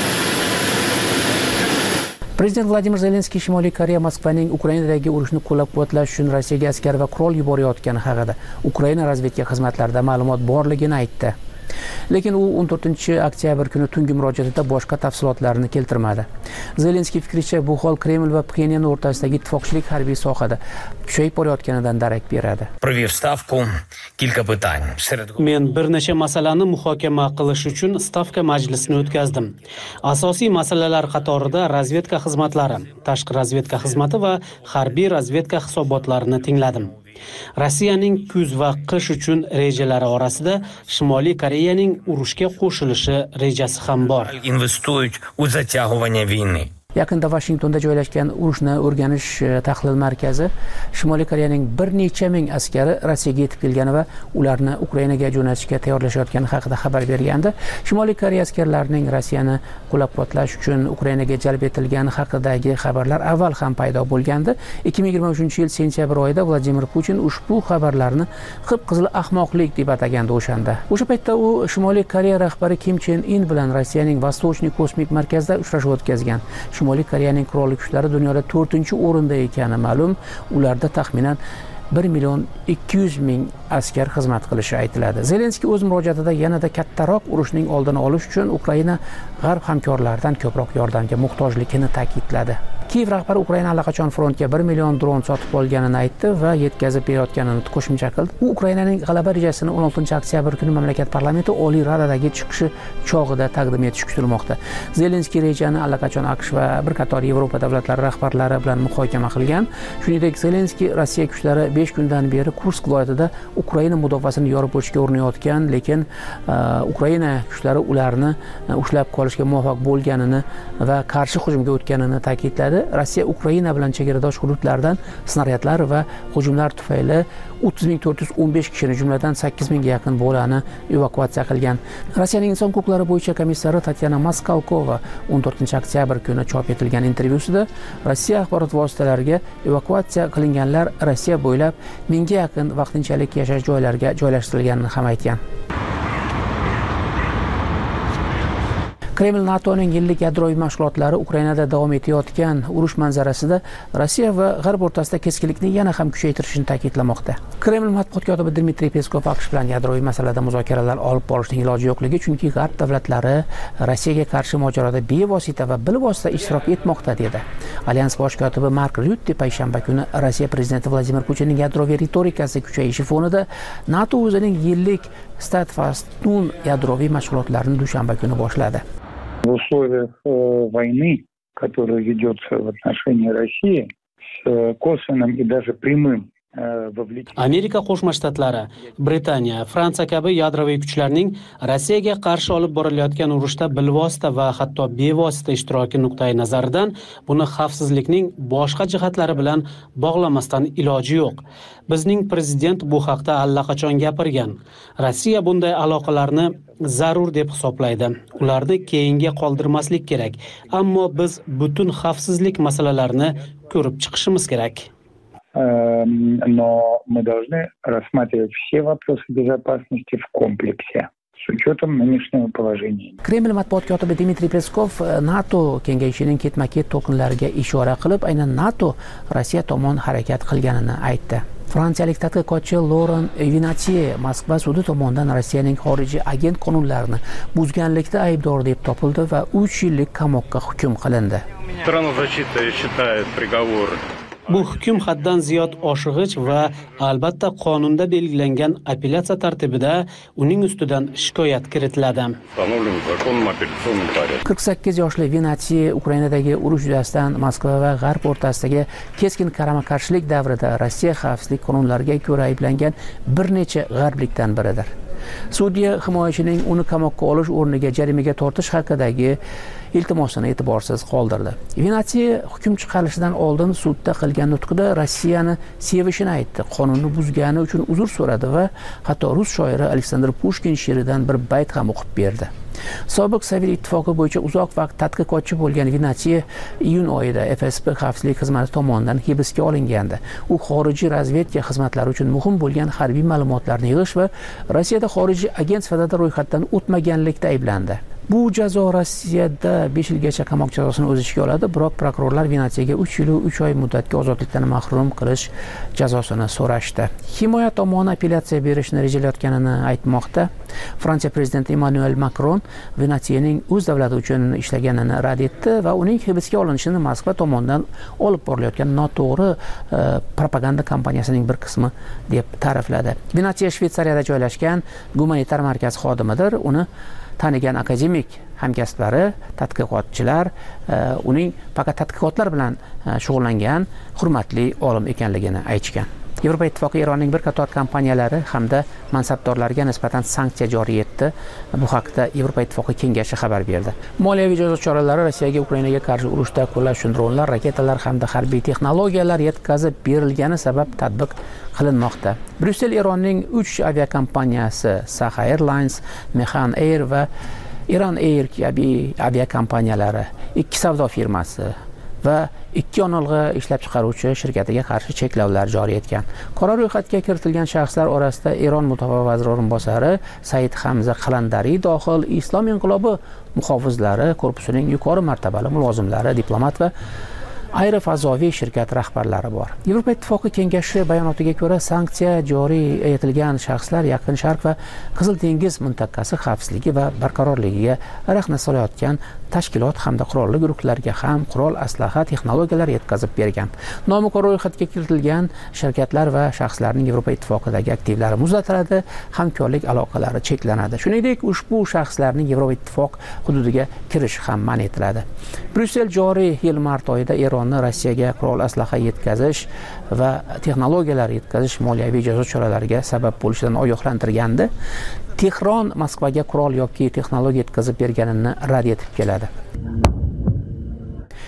Prezident Vladimir Zelenskiy Shimoliy Koreya Moskvaning Ukrainadagi urushni qo'llab-quvvatlash uchun Rossiyaga askar va qurol yuborayotgani haqida Ukraina razvedka xizmatlarida ma'lumot borligini aytdi. Lekin u o'n to'rtinchi oktyabr kuni tungi murojaatida boshqa tafsilotlarni keltirmadi. Zelenskiy fikricha, bu hol Kreml va Pxenyan o'rtasidagi ittifoqchilik harbiy sohada kuchayib borayotganidan darak beradi. Men bir necha masalani muhokama qilish uchun stavka majlisini o'tkazdim. Asosiy masalalar qatorida razvedka xizmatlari, tashqi razvedka xizmati va harbiy razvedka hisobotlarini tingladim. Rossiyaning kuz va qish uchun rejalari orasida Shimoliy Koreyaning urushga qo'shilishi rejasi ham bor. Yaqinda Washingtonda joylashgan urushni o'rganish tahlil markazi Shimoliy Koreyaning bir necha ming askari Rossiyaga yetib kelgani va ularni Ukrainaga jo'natishga tayyorlashayotgani haqida xabar bergandi. Shimoliy Koreya askarlarining Rossiyani qo'llab-quvvatlash uchun Ukrainaga jalb etilgani haqidagi xabarlar avval ham paydo bo'lgandi. ikki ming yigirma uchinchi yil sentyabr oyida Vladimir Putin ushbu xabarlarni qip-qizil ahmoqlik deb atagandi o'shanda. O'sha paytda u Shimoliy Koreya rahbari Kim Chen In bilan Rossiyaning Vostochniy kosmik markazida uchrashuv o'tkazgan. Shimoliy Koreyaning qurolli kuchlari dunyoda to'rtinchi o'rinda ekani ma'lum. Ularda taxminan bir million ikki yuz ming askar xizmat qilishi aytiladi. Zelenskiy o'z murojaatida yanada kattaroq urushning oldini olish uchun Ukraina g'arb hamkorlaridan ko'proq yordamga muhtojligini ta'kidladi. Kiyev rahbari Ukraina allaqachon frontga bir million dron sotib olganini aytdi va yetkazib berayotganini qo'shimcha qildi. U Ukrainaning g'alaba rejasini o'n oltinchi oktyabr kuni mamlakat parlamenti Oliy Radadagi chiqishi chog'ida taqdim etish kutilmoqda. Zelenskiy rejani allaqachon AQSh va bir qator Yevropa davlatlari rahbarlari bilan muhokama qilgan. Shuningdek, Zelenskiy Rossiya kuchlari besh kundan beri Kursk viloyatida Ukraina mudofaasini yorib o'tishga urinayotgan, lekin uh, Ukraina kuchlari ularni uh, ushlab qolishga muvaffaq bo'lganini va qarshi hujumga o'tganini ta'kidladi. Rossiya Ukraina bilan chegaradosh hududlardan snaryadlar va hujumlar tufayli o'ttiz ming to'rt yuz o'n besh kishini, jumladan sakkiz mingga yaqin bolani evakuatsiya qilgan. Rossiyaning inson huquqlari bo'yicha komissari Tatyana Maskalkova o'n to'rtinchi oktyabr kuni chop etilgan intervyusida Rossiya axborot vositalariga evakuatsiya qilinganlar Rossiya bo'ylab mingga yaqin vaqtinchalik yashash joylariga joylashtirilganini ham aytgan. Kreml NATOning yillik yadroviy mashg'ulotlari Ukrainada davom etayotgan urush manzarasida Rossiya va G'arb o'rtasida keskinlikni yana ham kuchaytirishini ta'kidlamoqda. Kreml matbuot kotibi Dmitriy Peskov AQSh bilan yadroviy masalada muzokaralar olib borishning iloji yo'qligi, chunki G'arb davlatlari Rossiyaga qarshi mojaroda bevosita va bilvosita ishtirok etmoqda dedi. Alyans bosh kotibi Mark Rutte payshanba kuni Rossiya prezidenti Vladimir Putinning yadroviy ritorikasi kuchayishi fonida NATO o'zining yillik Statfastun yadroviy mashg'ulotlarini dushanba kuni boshladi. В условиях э, войны, которая ведется в отношении России, с э, косвенным и даже прямым э, вовлечением. Amerika Qo'shma Shtatlari, Britaniya, Fransiya kabi yadroviy kuchlarning Rossiyaga qarshi olib borilayotgan urushda bilvosita va hatto bevosita ishtiroki nuqtai nazaridan buni xavfsizlikning boshqa jihatlari bilan bog'lamasdan iloji yo'q. Bizning prezident bu haqda allaqachon gapirgan. Rossiya bunday aloqalarni zarur deb hisoblaydi. Ularni keyinga qoldirmaslik kerak. Ammo biz butun xavfsizlik masalalarini ko'rib chiqishimiz kerak. Но мы должны рассматривать все вопросы безопасности в комплексе с учетом нынешнего положения. Kreml matbuot kotibi Dmitriy Peskov NATO kengashining ketma-ket to'lqinlariga ishora qilib, aynan NATO Rossiya tomon harakat qilganini aytdi. Fransiyalik tadqiqotchi Laurent Vinatier Moskva sudi tomonidan Rossiyaning xorijiy agent qonunlarini buzganlikda aybdor deb topildi va uch yillik qamoqqa hukm qilindi. Bu hukm haddan ziyod oshig'ich va albatta qonunda belgilangan apellyatsiya tartibida uning ustidan shikoyat kiritiladi. qirq sakkiz yoshli Vinatier Ukrainadagi urush yuzasidan Moskva va G'arb o'rtasidagi keskin qarama-qarshilik davrida Rossiya xavfsizlik qonunlariga ko'ra ayblangan bir necha g'arblikdan biridir. Sudya himoyachining uni qamoqqa olish o'rniga jarimaga tortish haqidagi iltimosini e'tiborsiz qoldirdi. Vinatier hukm chiqarishidan oldin sudda qilgan nutqida Rossiyani sevishini aytdi, qonunni buzgani uchun uzr so'radi va hatto rus shoiri Aleksandr Pushkin she'ridan bir bayt ham o'qib berdi. Sobiq Sovet ittifoqi bo'yicha uzoq vaqt tadqiqotchi bo'lgan Vinatier iyun oyida F S B xavfsizlik xizmati tomonidan hibsga olingandi. U xorijiy razvedka xizmatlari uchun muhim bo'lgan harbiy ma'lumotlarni yig'ish va Rossiyada xorijiy agent sifatida ro'yxatdan o'tmaganlikda ayblandi. Bu jazo Rossiyada besh yilgacha qamoq jazosini o'z ichiga oladi, biroq prokurorlar Vinatiyga uch yil uch oy muddatga ozodlikdan mahrum qilish jazosini so'rashdi. Himoya tomoni apellyatsiya berishni rejalayotganini aytmoqda. Fransiya prezidenti Emmanuel Macron Vinatiyaning o'z davlati uchun ishlaganini rad etdi va uning hibsga olinishini Moskva tomonidan olib borilayotgan noto'g'ri e, propaganda kampaniyasining bir qismi deb ta'rifladi. Vinatiya Shveysariyada joylashgan gumanitar markaz xodimidir. Uni tanigan akademik hamkasblari, tadqiqotchilar uning faqat tadqiqotlar bilan shug'ullangan hurmatli olim ekanligini aytgan. Yevropa Ittifoqi Eronning bir qator kompaniyalari hamda mansabdorlariga nisbatan sanksiya joriy etdi. Bu haqda Yevropa Ittifoqi kengashi xabar berdi. Moliyaviy jazo choralari Rossiyaga Ukrainaga qarshi urushda qo'llash uchun dronlar, raketalar hamda harbiy texnologiyalar yetkazib berilgani sabab tatbiq qilinmoqda. Bryussel Eronning uch aviakompaniyasi Saha Airlines, Mekhan Air va Iran Air kabi aviakompaniyalari, ikki savdo firmasi va ikki yonilg'i ishlab chiqaruvchi shirkatiga qarshi cheklovlar joriy etgan. Qora ro'yxatga kiritilgan shaxslar orasida Eron mudofaa vaziri o'rinbosari Said Hamza Qalandari dohil Islom inqilobi muhofizlari korpusining yuqori martabali mulozimlari, diplomat va aerofazoviy shirkat rahbarlari bor. Yevropa Ittifoqi kengashi bayonotiga ko'ra, sanksiya joriy etilgan shaxslar Yaqin Sharq va Qizil dengiz mintaqasi xavfsizligi va barqarorligiga rahna solayotgan tashkilot hamda qurolli guruhlarga ham qurol, aslaha, texnologiyalar yetkazib bergan. Nomi qora ro'yxatga kiritilgan shirkatlar va shaxslarning Yevropa Ittifoqidagi aktivlari muzlatiladi, hamkorlik aloqalari cheklanadi. Shuningdek, ushbu shaxslarning Yevropa Ittifoq hududiga kirishi ham man etiladi. Bryussel joriy yil mart oyida Eronni Rossiyaga qurol, aslaha yetkazish va texnologiyalar yetkazish moliyaviy jazo choralariga sabab bo'lishidan ogohlantirgandi. Tehron Moskvaga qurol yoki texnologiya yetkazib berganini rad etib keladi.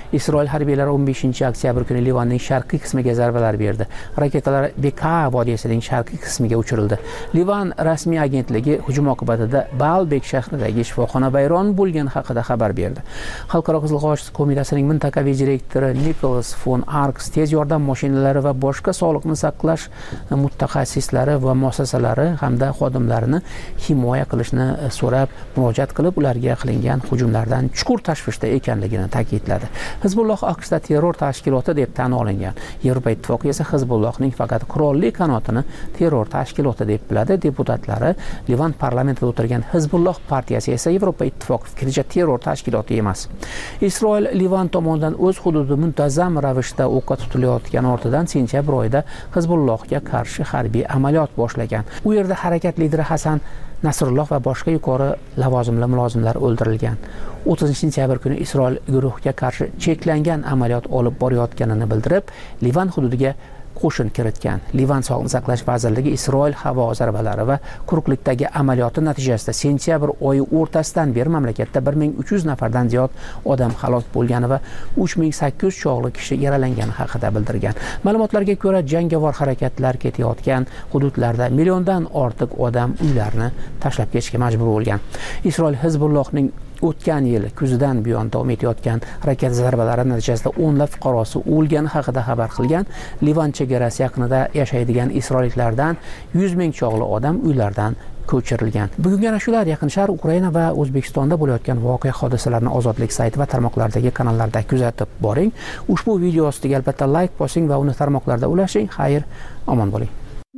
Isroil harbiylari o'n beshinchi oktyabr kuni Livanning sharqiy qismiga zarbalar berdi. Raketalar Beka vodiysining sharqiy qismiga uchirildi. Livan rasmiy agentligi hujum oqibatida Baalbek shahridagi shifoxona vayron bo'lgani haqida xabar berdi. Xalqaro Qizil Qo'sh qo'mitasining mintaqaviy direktori Nikolas von Arks tez yordam mashinalari va boshqa sog'liqni saqlash mutaxassislari va muassasalari hamda xodimlarini himoya qilishni so'rab murojaat qilib, ularga qilingan hujumlardan chuqur tashvishda ekanligini ta'kidladi. Hizbulloh AQShda terror tashkiloti deb tan olingan. Yevropa Ittifoqi esa Hizbullohning faqat qurolli qanotini terror tashkiloti deb biladi. Deputatlari Livan parlamentida o'tirgan Hizbulloh partiyasi esa Yevropa Ittifoqi fikricha terror tashkiloti emas. Isroil Livan tomonidan o'z hududi muntazam ravishda o'qqa tutilayotgan ortidan sentyabr oyida Hizbullohga qarshi harbiy amaliyot boshlagan. U yerda harakat lideri Hasan Nasrulloh va boshqa yuqori lavozimli mulozimlar o'ldirilgan. o'ttizinchi sentyabr kuni Isroil guruhga qarshi cheklangan amaliyot olib borayotganini bildirib, Livan hududiga qo'shin kiritgan. Livan Sog'liqni saqlash vazirligi Isroil havo zarbalari va quruqlikdagi amaliyoti natijasida sentyabr oyi o'rtasidan beri mamlakatda bir ming uch yuz nafardan ziyod odam halok bo'lgani va uch ming sakkiz yuz chog'li kishi yaralangani haqida bildirgan. Ma'lumotlarga ko'ra, jangovar harakatlar ketayotgan hududlarda milliondan ortiq odam uylarini tashlab ketishga majbur bo'lgan. Isroil Hizbullohning o'tgan yil kuzidan buyon davom etayotgan raket zarbalari natijasida o'nlab fuqarosi o'lgani haqida xabar qilgan. Livan chegarasi yaqinida yashaydigan isroilliklardan yuz ming chog'li odam uylardan ko'chirilgan. Bugungi ana shular Yaqin Sharq, Ukraina va O'zbekistonda bo'layotgan voqea hodisalarini Ozodlik sayti va tarmoqlardagi kanallarda kuzatib boring. Ushbu video ostiga albatta like bosing va uni tarmoqlarda ulashing. Xayr, omon bo'ling.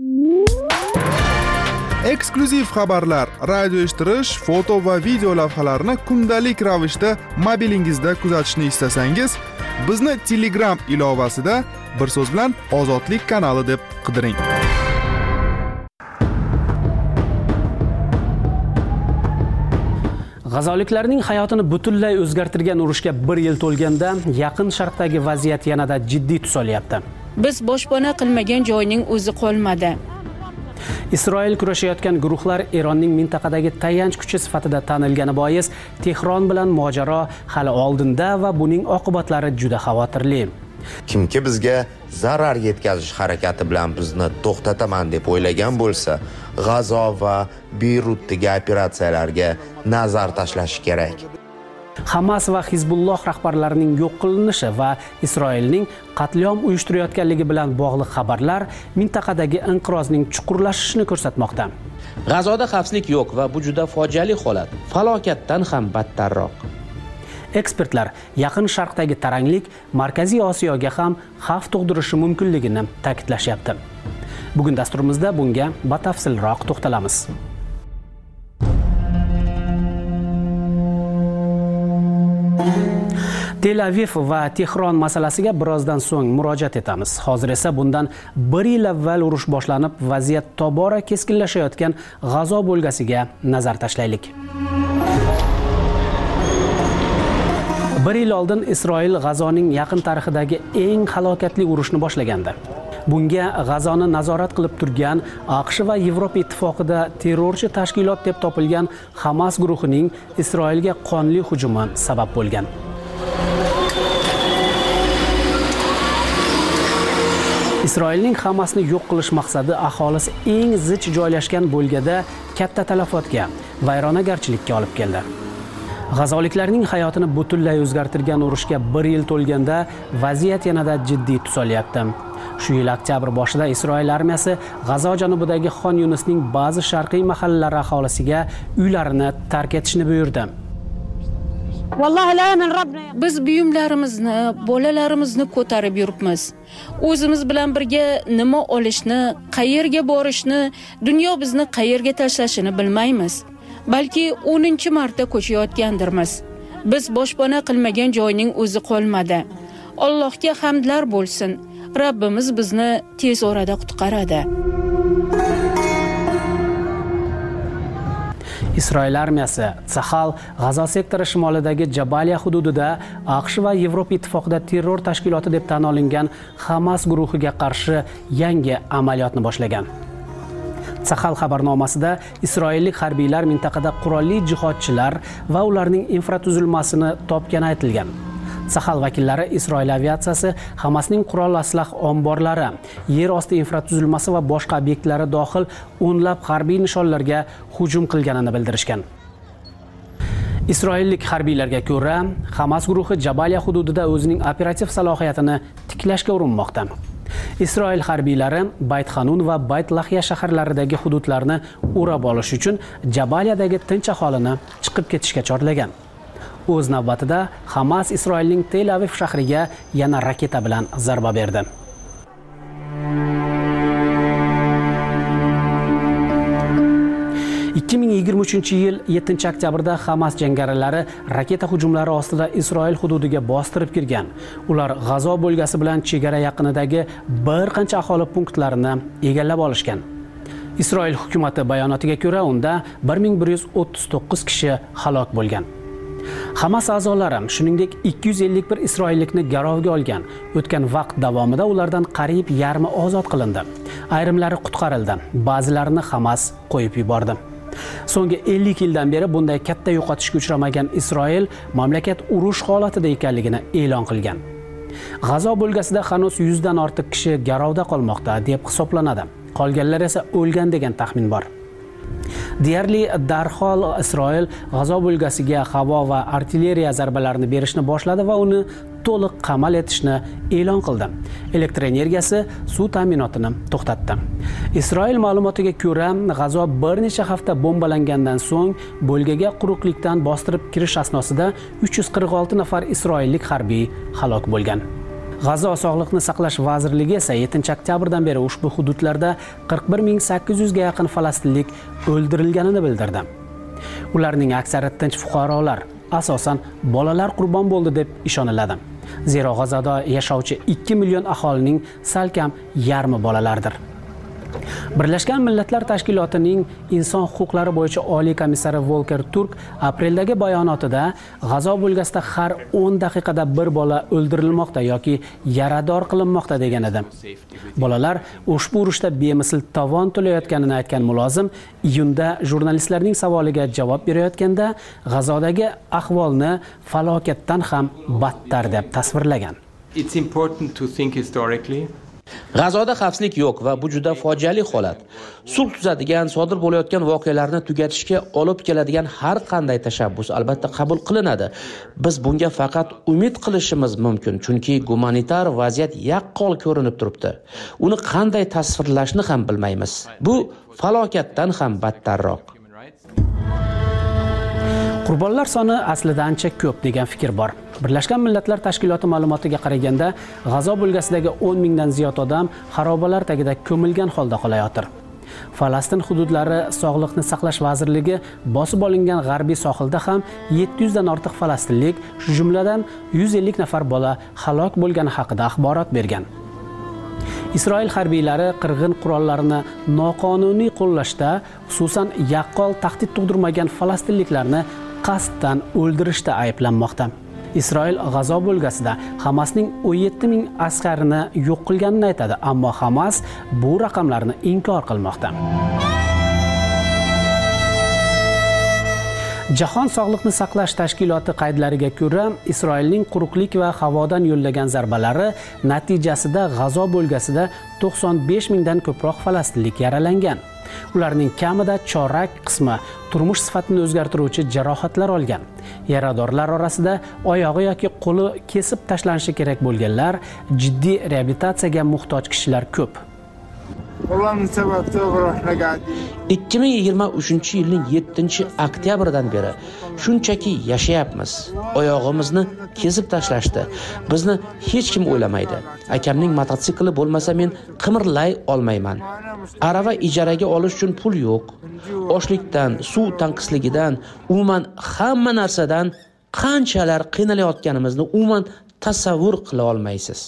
Eksklyuziv xabarlar, radio eshittirish, foto va video lavhalarni kundalik ravishda mobilingizda kuzatishni istasangiz, bizni Telegram ilovasida bir so'z bilan Ozodlik kanali deb qidiring. G'azoliklarning hayotini butunlay o'zgartirgan urushga bir yil to'lganda Yaqin Sharqdagi vaziyat yanada jiddiy tus olyapti. Biz boshpana qilmagan joyning o'zi qolmadi. Isroil kurashayotgan guruhlar Eronning mintaqadagi tayanch kuchi sifatida tanilgani bois, Tehron bilan mojaro hali oldinda va buning oqibatlari juda xavotirli. Kimki bizga zarar yetkazish harakati bilan bizni to'xtataman deb o'ylagan bo'lsa, G'azo va Beyrutdagi operatsiyalarga nazar tashlashi kerak. Hamas va Hizbulloh rahbarlarining yo'q qilinishi va Isroilning qatliam uyushtirayotganligi bilan bog'liq xabarlar mintaqadagi inqirozning chuqurlashishini ko'rsatmoqda. G'azoda xavfsizlik yo'q va bu juda fojiali holat. Falokatdan ham battarroq. Ekspertlar Yaqin Sharqdagi taranglik Markaziy Osiyoga ham xavf tug'dirishi mumkinligini ta'kidlashyapti. Bugun dasturimizda bunga batafsilroq to'xtalamiz. Tel Aviv va Tehron masalasiga birozdan so'ng murojaat etamiz. Hozir esa bundan bir yil avval urush boshlanib, vaziyat tobora keskinlashayotgan G'azo bo'lgasiga nazar tashlaylik. Bir yil oldin Isroil G'azoning yaqin tarixidagi eng halokatli urushni boshlagandi. Bunga G'azoni nazorat qilib turgan AQSh va Yevropa Ittifoqida terrorchi tashkilot deb topilgan Hamas guruhining Isroilga qonli hujumi sabab bo'lgan. Isroilning Hamasni yo'q qilish maqsadi aholisi eng zich joylashgan bo'lgada katta talafotga, vayronagarchilikka olib keldi. G'azoliklarning hayotini butunlay o'zgartirgan urushga bir yil to'lganda vaziyat yanada jiddiy tus olyapti. Shu yil oktyabr boshida Isroil armiyasi G'azo janubidagi Xon Yunusning ba'zi sharqiy mahallari aholisiga uylarini tark etishni buyurdi. Biz buyumlarimizni, bolalarimizni ko'tarib yuribmiz. O'zimiz bilan birga nima olishni, qayerga borishni, dunyo bizni qayerga tashlashini bilmaymiz. Balki o'ninchi marta ko'chayotgandirmiz. Biz boshpana qilmagan joyning o'zi qolmadi. Allohga hamdlar bo'lsin. Rabbimiz bizni tez orada qutqaradi. Isroil armiyasi Tsahal G'azo sektori shimolidagi Jabaliya hududida AQSh va Yevropa Ittifoqida terror tashkiloti deb tan olingan Hamas guruhiga qarshi yangi amaliyotni boshlagan. Tsahal xabarnomasida isroillik harbiylar mintaqada qurolli jihodchilar va ularning infratuzilmasini topgani aytilgan. Sahal vakillari Isroil aviatsiyasi Hamasning qurol aslah omborlari, yer osti infratuzilmasi va boshqa obyektlari dohil o'nlab harbiy nishonlarga hujum qilganini bildirishgan. Isroillik harbiylarga ko'ra, Hamas guruhi Jabaliya hududida o'zining operativ salohiyatini tiklashga urinmoqda. Isroil harbiylari Bayt Hanun va Bayt Lahya shaharlaridagi hududlarni o'rab olish uchun Jabaliyadagi tinch aholini chiqib ketishga chorlagan. O'z navbatida Hamas Isroilning Tel Aviv shahriga yana raketa bilan zarba berdi. ikki ming yigirma uchinchi yil yettinchi oktyabrda Hamas jangarilari raketa hujumlari ostida Isroil hududiga bostirib kirgan. Ular G'azo bo'lgasi bilan chegara yaqinidagi bir qancha aholi punktlarini egallab olishgan. Isroil hukumati bayonotiga ko'ra, unda bir ming bir yuz o'ttiz to'qqiz kishi halok bo'lgan. Hamas a'zolari, shuningdek ikki yuz ellik bir isroillikni garovga olgan. O'tgan vaqt davomida ulardan qariyb yarmi ozod qilindi. Ayrimlari qutqarildi, ba'zilarini Hamas qo'yib yubordi. So'nggi ellik yildan beri bunday katta yo'qotishga uchramagan Isroil mamlakat urush holatida ekanligini e'lon qilgan. G'azo bo'lgasida hanuz yuzdan ortiq kishi garovda qolmoqda deb hisoblanadi. Qolganlar esa o'lgan degan taxmin bor. Deyarli darhol Isroil G'azo bo'lgasiga havo va artilleriya zarbalarini berishni boshladi va uni to'liq qamal etishni e'lon qildi. Elektr energiyasi, suv ta'minotini to'xtatdi. Isroil ma'lumotiga ko'ra, G'azo bir necha hafta bombalangandan so'ng bo'lgaga quruqlikdan bostirib kirish asnosida uch yuz qirq olti nafar isroillik harbiy halok bo'lgan. G'azo sog'liqni saqlash vazirligi esa yettinchi oktyabrdan beri ushbu hududlarda qirq bir ming sakkiz yuz ga yaqin falastinlik o'ldirilganini bildirdi. Ularning aksariyati tinch fuqarolar, asosan bolalar qurbon bo'ldi deb ishoniladi. Zero G'azoda yashovchi ikki million aholining salkam yarmi bolalardir. Birlashgan Millatlar Tashkilotining inson huquqlari bo'yicha oliy komissari Volker Turk apreldagi bayonotida G'azo bo'lgasida har o'n daqiqada bir bola o'ldirilmoqda yoki yarador qilinmoqda degan edi. Bolalar ushbu urushda bemisl tovon to'layotganini aytgan mulozim iyunda jurnalistlarning savoliga javob berayotganda G'azodagi ahvolni falokatdan ham battar deb tasvirlagan. It's important to think historically. G'azoda xavfsizlik yo'q va bu juda fojiali holat. Sulh tuzadigan, sodir bo'layotgan voqealarni tugatishga olib keladigan har qanday tashabbus albatta qabul qilinadi. Biz bunga faqat umid qilishimiz mumkin, chunki gumanitar vaziyat yaqqol ko'rinib turibdi. Uni qanday tasvirlashni ham bilmaymiz. Bu falokatdan ham battarroq. Qurbonlar soni aslida ancha ko'p degan fikr bor. Birlashgan Millatlar Tashkiloti ma'lumotiga qaraganda, G'azo bo'lgasidagi o'n mingdan ziyod odam xarobalar tagida ko'milgan holda qolayotir. Falastin hududlari Sog'liqni saqlash vazirligi bosib olingan g'arbiy sohilda ham yetti yuz dan ortiq falastinlik, shu jumladan yuz ellik nafar bola halok bo'lgani haqida axborot bergan. Isroil harbiylari qirg'in qurollarini noqonuniy qo'llashda, xususan yaqqol tahdid tug'dirmagan falastinliklarni qasddan o'ldirishda ayblanmoqda. Isroil G'azo bo'lgasida Hamasning o'n yetti ming askarini yo'q qilganini aytadi, ammo Hamas bu raqamlarni inkor qilmoqda. Jahon Sog'liqni saqlash tashkiloti qaydlariga ko'ra, Isroilning quruqlik va havodan yo'llagan zarbalari natijasida G'azo bo'lgasida to'qson besh mingdan ko'proq falastinlik yaralangan. Ularning kamida chorak qismi turmush sifatini o'zgartiruvchi jarohatlar olgan. Yaradorlar orasida oyog'i yoki qo'li kesib tashlanishi kerak bo'lganlar, jiddiy reabilitatsiyaga muhtoj kishilar ko'p. ikki ming yigirma uchinchi yilning yettinchi oktyabridan beri shunchaki yashayapmiz. Oyog'imizni kesib tashlashdi. Bizni hech kim o'ylamaydi. Akamning mototsikli bo'lmasa men qimirlay olmayman. Arava ijaraga olish uchun pul yo'q. Ochlikdan, suv tanqisligidan, umuman hamma narsadan qanchalar qiynalayotganimizni umuman tasavvur qila olmaysiz.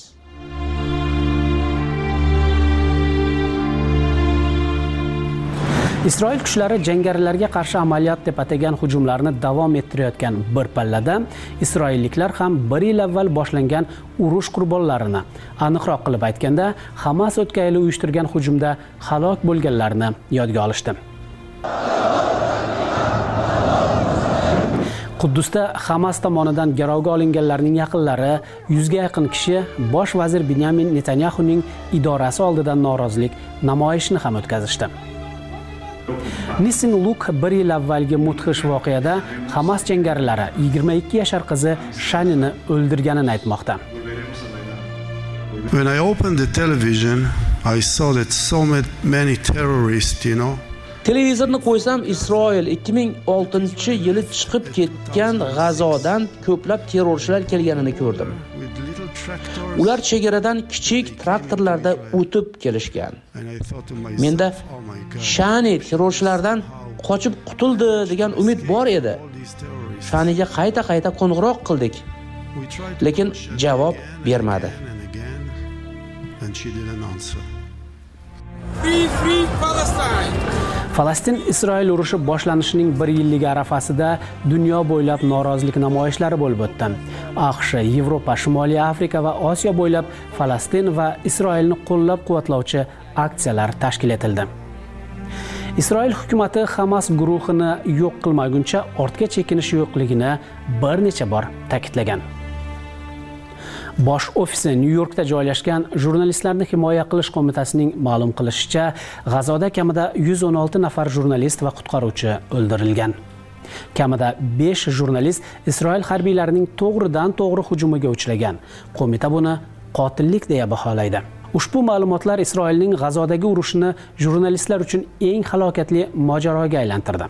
Isroil kuchlari jangarilarga qarshi amaliyot deb atagan hujumlarni davom ettirayotgan bir pallada isroilliklar ham bir yil avval boshlangan urush qurbonlarini, aniqroq qilib aytganda, Hamas o'tgan yili uyushtirgan hujumda halok bo'lganlarni yodga olishdi. Quddusda Hamas tomonidan garovga olinganlarning yaqinlari yuzga yaqin kishi bosh vazir Benyamin Netanyahuning idorasi oldidan norozilik namoyishini ham o'tkazishdi. Nissin Luk bir yil avvalgi mudhish voqeada Hamas jangarilari yigirma ikki yashar qizi Shanini o'ldirganini aytmoqda. When I opened the television, I saw that so many terrorists, you know. Televizorni qo'ysam, Isroil ikki ming oltinchi yili chiqib ketgan G'azodan ko'plab terrorchilar kelganini ko'rdim. Ular chegaradan kichik traktorlarda o'tib kelishgan. Menda Shani terrorchilardan qochib qutuldi degan umid bor edi. Shaniga qayta-qayta qo'ng'iroq qildik, lekin javob bermadi. Free, free Palestine! Falastin-Isroil urushi boshlanishining bir yilligi arafasida dunyo bo'ylab norozilik namoyishlari bo'lib o'tdi. AQSh, Yevropa, Shimoliy Afrika va Osiyo bo'ylab Falastin va Isroilni qo'llab-quvvatlovchi aksiyalar tashkil etildi. Isroil hukumatı Hamas guruhini yo'q qilmaguncha ortga chekinish yo'qligini bir necha bor ta'kidlagan. Bosh ofisi Nyu-Yorkda joylashgan Jurnalistlarni himoya qilish qo'mitasining ma'lum qilishicha, G'azoda kamida yuz o'n olti nafar jurnalist va qutqaruvchi o'ldirilgan. Kamida besh jurnalist Isroil harbiylarining to'g'ridan-to'g'ri hujumiga uchragan. Qo'mita buni qotillik deya baholaydi. Ushbu ma'lumotlar Isroilning G'azodagi urushini jurnalistlar uchun eng halokatli mojaroga aylantirdi.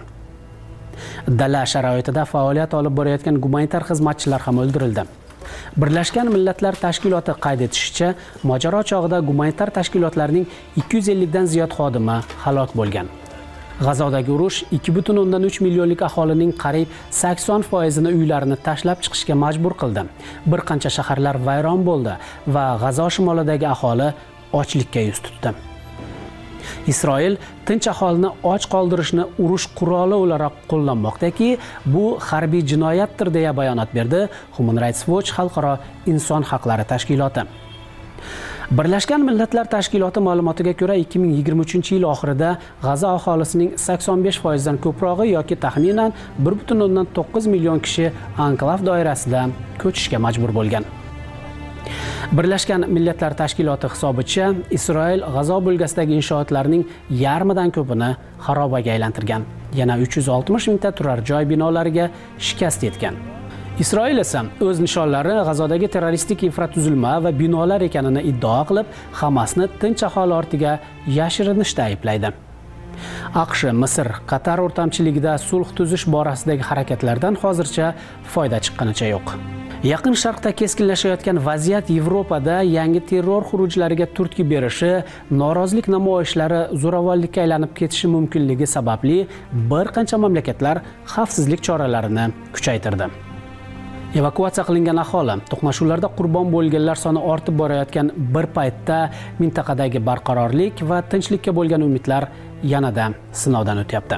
Dala sharoitida faoliyat olib borayotgan gumanitar xizmatchilar ham o'ldirildi. Birlashgan Millatlar Tashkiloti qayd etishicha, mojaro chog'ida gumanitar tashkilotlarning ikki yuz ellik dan ziyod xodimi halok bo'lgan. G'azodagi urush ikki butun o'ndan uch millionlik aholining qariyb sakson foizini uylarini tashlab chiqishga majbur qildi. Bir qancha shaharlar vayron bo'ldi va G'azo shimolidagi aholi ochlikka yuz tutdi. Isroil tinch aholini och qoldirishni urush quroli o'laroq qo'llanmoqdaki, bu harbiy jinoyatdir deya bayonot berdi Human Rights Watch xalqaro inson haqlari tashkiloti. Birlashgan Millatlar Tashkiloti ma'lumotiga ko'ra, ikki ming yigirma uchinchi yil oxirida G'azo aholisining sakson besh foiz dan ko'prog'i yoki taxminan bir butun o'ndan to'qqiz million kishi anklav doirasida ko'chishga majbur bo'lgan. Birlashgan Millatlar Tashkiloti hisobicha, Isroil G'azo bo'lgasidagi inshootlarning yarmidan ko'pini xarobaga aylantirgan. Yana uch yuz oltmish mingta turar joy binolariga shikast yetgan. Isroil esa o'z nishonlari G'azodagi terroristik infratuzilma va binolar ekanini iddao qilib, Hamasni tinch aholi ortiga yashirinishda ayblaydi. AQSh, Misr, Qatar o'rtamchiligida sulh tuzish borasidagi harakatlardan hozircha foyda chiqqanicha yo'q. Yaqin Sharqda keskinlashayotgan vaziyat Yevropada yangi terror xurujlariga turtki berishi, norozilik namoyishlari zo'ravonlikka aylanib ketishi mumkinligi sababli bir qancha mamlakatlar xavfsizlik choralarini kuchaytirdi. Evakuatsiya qilingan aholi, to'qnashuvlarda qurbon bo'lganlar soni ortib borayotgan bir paytda mintaqadagi barqarorlik va tinchlikka bo'lgan umidlar yanada sinovdan o'tyapti.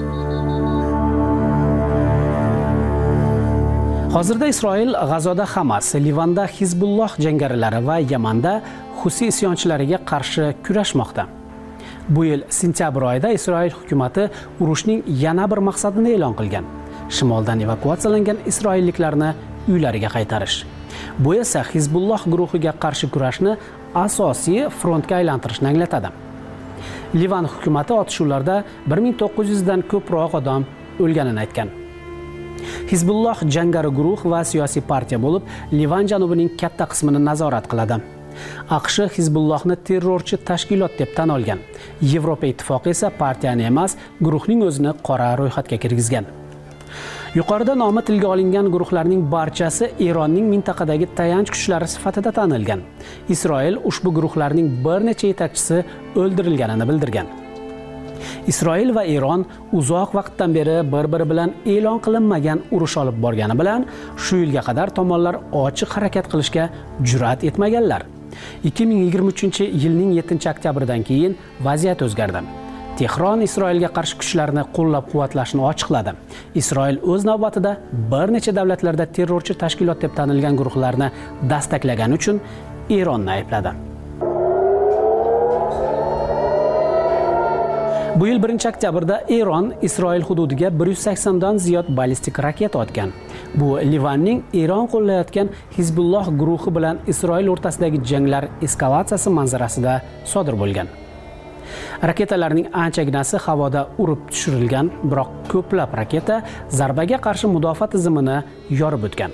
Hozirda Isroil G'azoda Hamas, Livanda Hizbulloh jangarilari va Yamanda Husi isyonchilariga qarshi kurashmoqda. Bu yil sentyabr oyida Isroil hukumatı urushning yana bir maqsadini e'lon qilgan. Shimoldan evakuatsiyalangan isroilliklarni uylariga qaytarish. Bu esa Hizbulloh guruhiga qarshi kurashni asosiy frontga aylantirishni anglatadi. Livan hukumatı otishuvlarda bir ming to'qqiz yuz dan ko'proq odam o'lganini aytgan. Hizbulloh jangari guruh va siyosiy partiya bo'lib, Livan janubining katta qismini nazorat qiladi. AQSh Hizbullohni terrorchi tashkilot deb tan olgan. Yevropa ittifoqi esa partiyani emas, guruhning o'zini qora ro'yxatga kirgizgan. Yuqorida nomi tilga olingan guruhlarning barchasi Eronning mintaqadagi tayanch kuchlari sifatida tanilgan. Isroil ushbu guruhlarning bir necha yetakchisi o'ldirilganini bildirgan. Isroil va Eron uzoq vaqtdan beri bir-biri bilan e'lon qilinmagan urush olib borgani bilan shu yilga qadar tomonlar ochiq harakat qilishga jur'at etmaganlar. ikki ming yigirma uchinchi yilning yettinchi oktyabridan keyin vaziyat o'zgardi. Tehron Isroilga qarshi kuchlarni qo'llab-quvvatlashni ochiqladi. Isroil o'z navbatida bir necha davlatlarda terrorchi tashkilot deb tanilgan guruhlarni dastaklagani uchun Eronni aybladi. Bu yil birinchi oktyabrda Eron Isroil hududiga bir yuz saksondan ziyod ballistik raketa otgan. Bu Livanning Eron qo'llayotgan Hizbulloh guruhi bilan Isroil o'rtasidagi janglar eskalatsiyasi manzarasida sodir bo'lgan. Raketalarning anchaginasi havoda urib tushirilgan, biroq ko'plab raketa zarbaga qarshi mudofaa tizimini yorib o'tgan.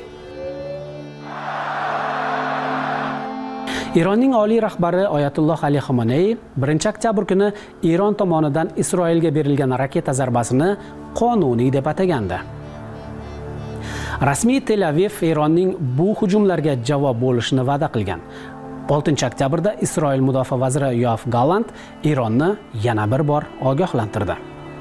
Eronning oliy rahbari Oyatulloh Ali Xamenei birinchi oktyabr kuni Eron tomonidan Isroilga berilgan raketa zarbasini qonuniy deb atagandi. Rasmiy Tel Aviv Eronning bu hujumlarga javob bo'lishini va'da qilgan. oltinchi oktyabrda Isroil mudofaa vaziri Yoav Gallant Eronni yana bir bor ogohlantirdi.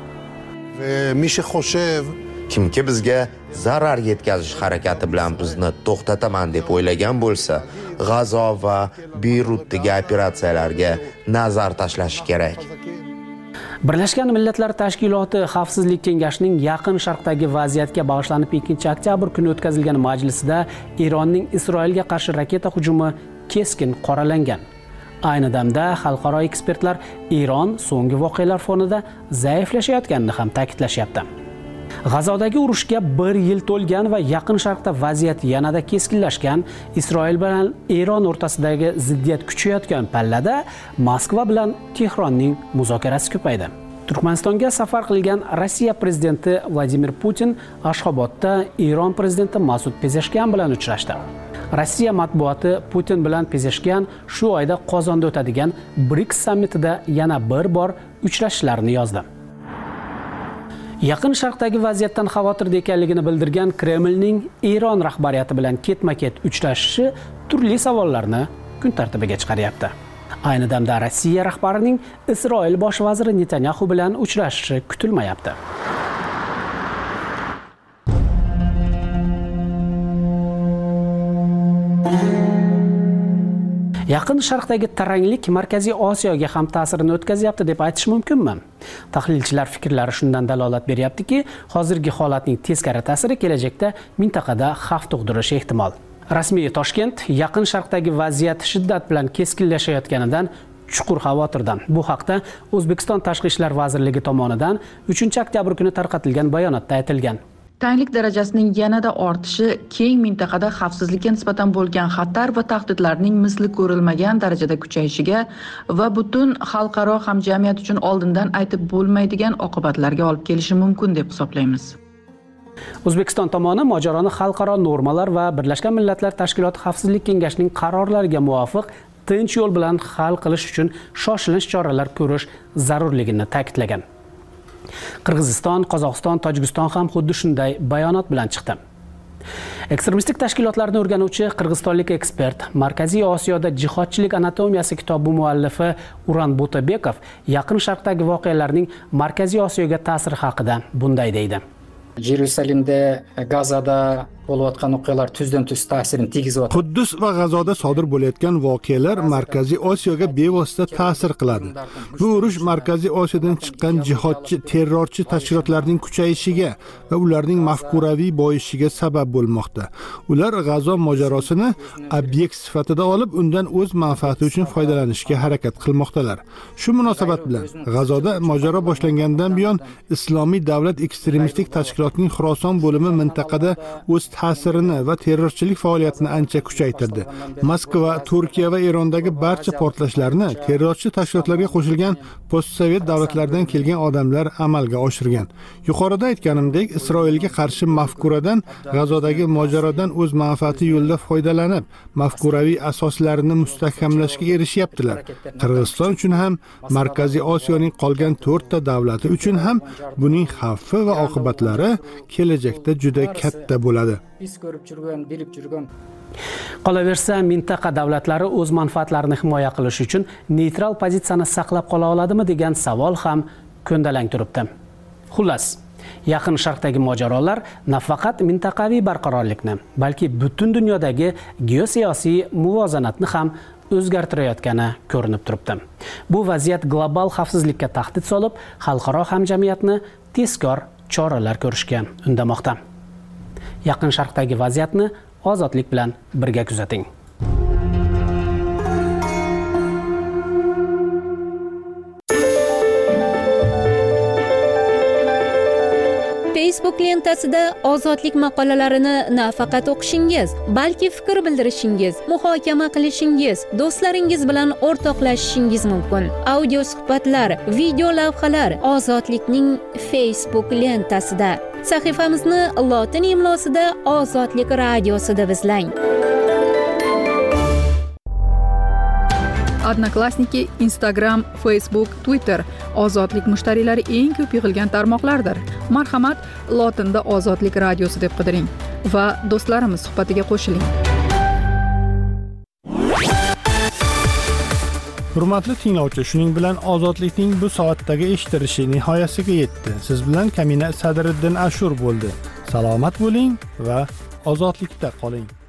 Kimki bizga zarar yetkazish harakati bilan bizni to'xtataman deb o'ylagan bo'lsa, G'azo va Beyrutdagi operatsiyalarga nazar tashlashi kerak. Birlashgan Millatlar Tashkiloti Xavfsizlik kengashining Yaqin Sharqdagi vaziyatga bag'ishlanib ikkinchi oktyabr kuni o'tkazilgan majlisida Eronning Isroilga qarshi raketa hujumi keskin qoralangan. Ayni damda xalqaro ekspertlar Eron so'nggi voqealar fonida zaiflashayotganini ham ta'kidlashyapti. G'azodagi urushga bir yil to'lgan va Yaqin Sharqda vaziyat yanada keskinlashgan, Isroil bilan Eron o'rtasidagi ziddiyat kuchayotgan pallada Moskva bilan Tehronning muzokarasi ko'paydi. Turkmanistonga safar qilgan Rossiya prezidenti Vladimir Putin Ashxobodda Eron prezidenti Masud Pezeshkian bilan uchrashdi. Rossiya matbuoti Putin bilan Pezeshkian shu oyda Qozonda o'tadigan BRICS sammitida yana bir bor uchrashishlarini yozdi. Yaqin Sharqdagi vaziyatdan xavotirda ekanligini bildirgan Kremlning Eron rahbariyati bilan ketma-ket uchrashishi turli savollarni kun tartibiga chiqaryapti. Ayni damda Rossiya rahbarining Isroil bosh vaziri Netanyahu bilan uchrashishi kutilmayapti. Yaqin Sharqdagi taranglik Markaziy Osiyoga ham ta'sirini o'tkazyapti deb aytish mumkinmi? Tahlilchilar fikrlari shundan dalolat beryaptiki, hozirgi holatning teskari ta'siri kelajakda mintaqada xavf tug'dirishi ehtimol. Rasmiy Toshkent Yaqin Sharqdagi vaziyat shiddat bilan keskinlashayotganidan chuqur xavotirdan. Bu haqda O'zbekiston Tashqi ishlar vazirligi tomonidan uchinchi oktyabr kuni tarqatilgan bayonotda aytilgan. Tanglik darajasining yanada ortishi keng mintaqada xavfsizlikka nisbatan bo'lgan xatar va tahdidlarning misli ko'rilmagan darajada kuchayishiga va butun xalqaro hamjamiyat uchun oldindan aytib bo'lmaydigan oqibatlarga olib kelishi mumkin deb hisoblaymiz. O'zbekiston tomoni mojaroni xalqaro normalar va Birlashgan Millatlar Tashkiloti Xavfsizlik kengashining qarorlariga muvofiq tinch yo'l bilan hal qilish uchun shoshilinch choralar ko'rish zarurligini ta'kidlagan. Qirg'iziston, Qozog'iston, Tojikiston ham xuddi shunday bayonot bilan chiqdi. Ekstremistik tashkilotlarni o'rganuvchi qirg'izistonlik ekspert, Markaziy Osiyoda jihodchilik anatomiyasi kitobi muallifi Uran Bo'tabekov Yaqin Sharqdagi voqealarning Markaziy Osiyoga ta'siri haqida bunday deydi. Jerusalemda, Gazada bo'layotgan voqealar tuzdan tuz ta'sirini tegizyapti. Quddus va G'azoda sodir bo'layotgan voqealar Markaziy Osiyoga bevosita ta'sir qiladi. Bu urush Markaziy Osiyodan chiqqan jihodchi, terrorchi tashkilotlarning kuchayishiga va ularning mafkuraviy boyishiga sabab bo'lmoqda. Ular G'azo mojarosini obyekt sifatida olib, undan o'z manfaati uchun foydalanishga harakat qilmoqdalar. Shu munosabat bilan G'azoda mojaro boshlangandan buyon Islomiy davlat ekstremistik tashkilotining Xuroson bo'limi mintaqada o'z ta'sirini va terrorchilik faoliyatini ancha kuchaytirdi. Moskva, Turkiya va Erondagi barcha portlashlarni terrorchi tashkilotlarga qo'shilgan postsovet davlatlardan kelgan odamlar amalga oshirgan. Yuqorida aytganimdek, Isroilga qarshi mafkuradan, G'azodagi mojarodan o'z manfaati yo'lida foydalanib, mafkuraviy asoslarini mustahkamlashga erishyaptilar. Qirg'iziston uchun ham, Markaziy Osiyoning qolgan to'rtta davlati uchun ham buning xavfi va oqibatlari kelajakda juda katta bo'ladi. Biz ko'rib turgan, bilib turgan. Qolaversa, mintaqa davlatlari o'z manfaatlarini himoya qilish uchun neytral pozitsiyani saqlab qola oladimi degan savol ham ko'ndalang turibdi. Xullas, Yaqin Sharqdagi mojarolar nafaqat mintaqaviy barqarorlikni, balki butun dunyodagi geosiyosiy muvozanatni ham o'zgartirayotgani ko'rinib turibdi. Bu vaziyat global xavfsizlikka tahdid solib, xalqaro hamjamiyatni tezkor choralar ko'rishga undamoqda. Yaqin Sharqdagi vaziyatni ozodlik bilan birga kuzating. Facebook lentasida ozodlik maqolalarini nafaqat o'qishingiz, balki fikr bildirishingiz, muhokama qilishingiz, do'stlaringiz bilan o'rtoqlashishingiz mumkin. Audio suhbatlar, video lavhalar ozodlikning Facebook lentasida. Sahifamizni lotin imlosida Ozodlik radiosida izlang. Odnoklassniki, Instagram, Facebook, Twitter ozodlik mushtariylari eng ko'p yig'ilgan tarmoqlardir. Marhamat, lotinda Ozodlik radiosi deb qidiring va do'stlarimiz suhbatiga qo'shiling. Hurmatli tinglovchi, shuning bilan ozodlikning bu soatdagi eshitilishi nihoyasiga yetdi. Siz bilan Kamina Sadriddin Ashur bo'ldi. Salomat bo'ling va ozodlikda qoling.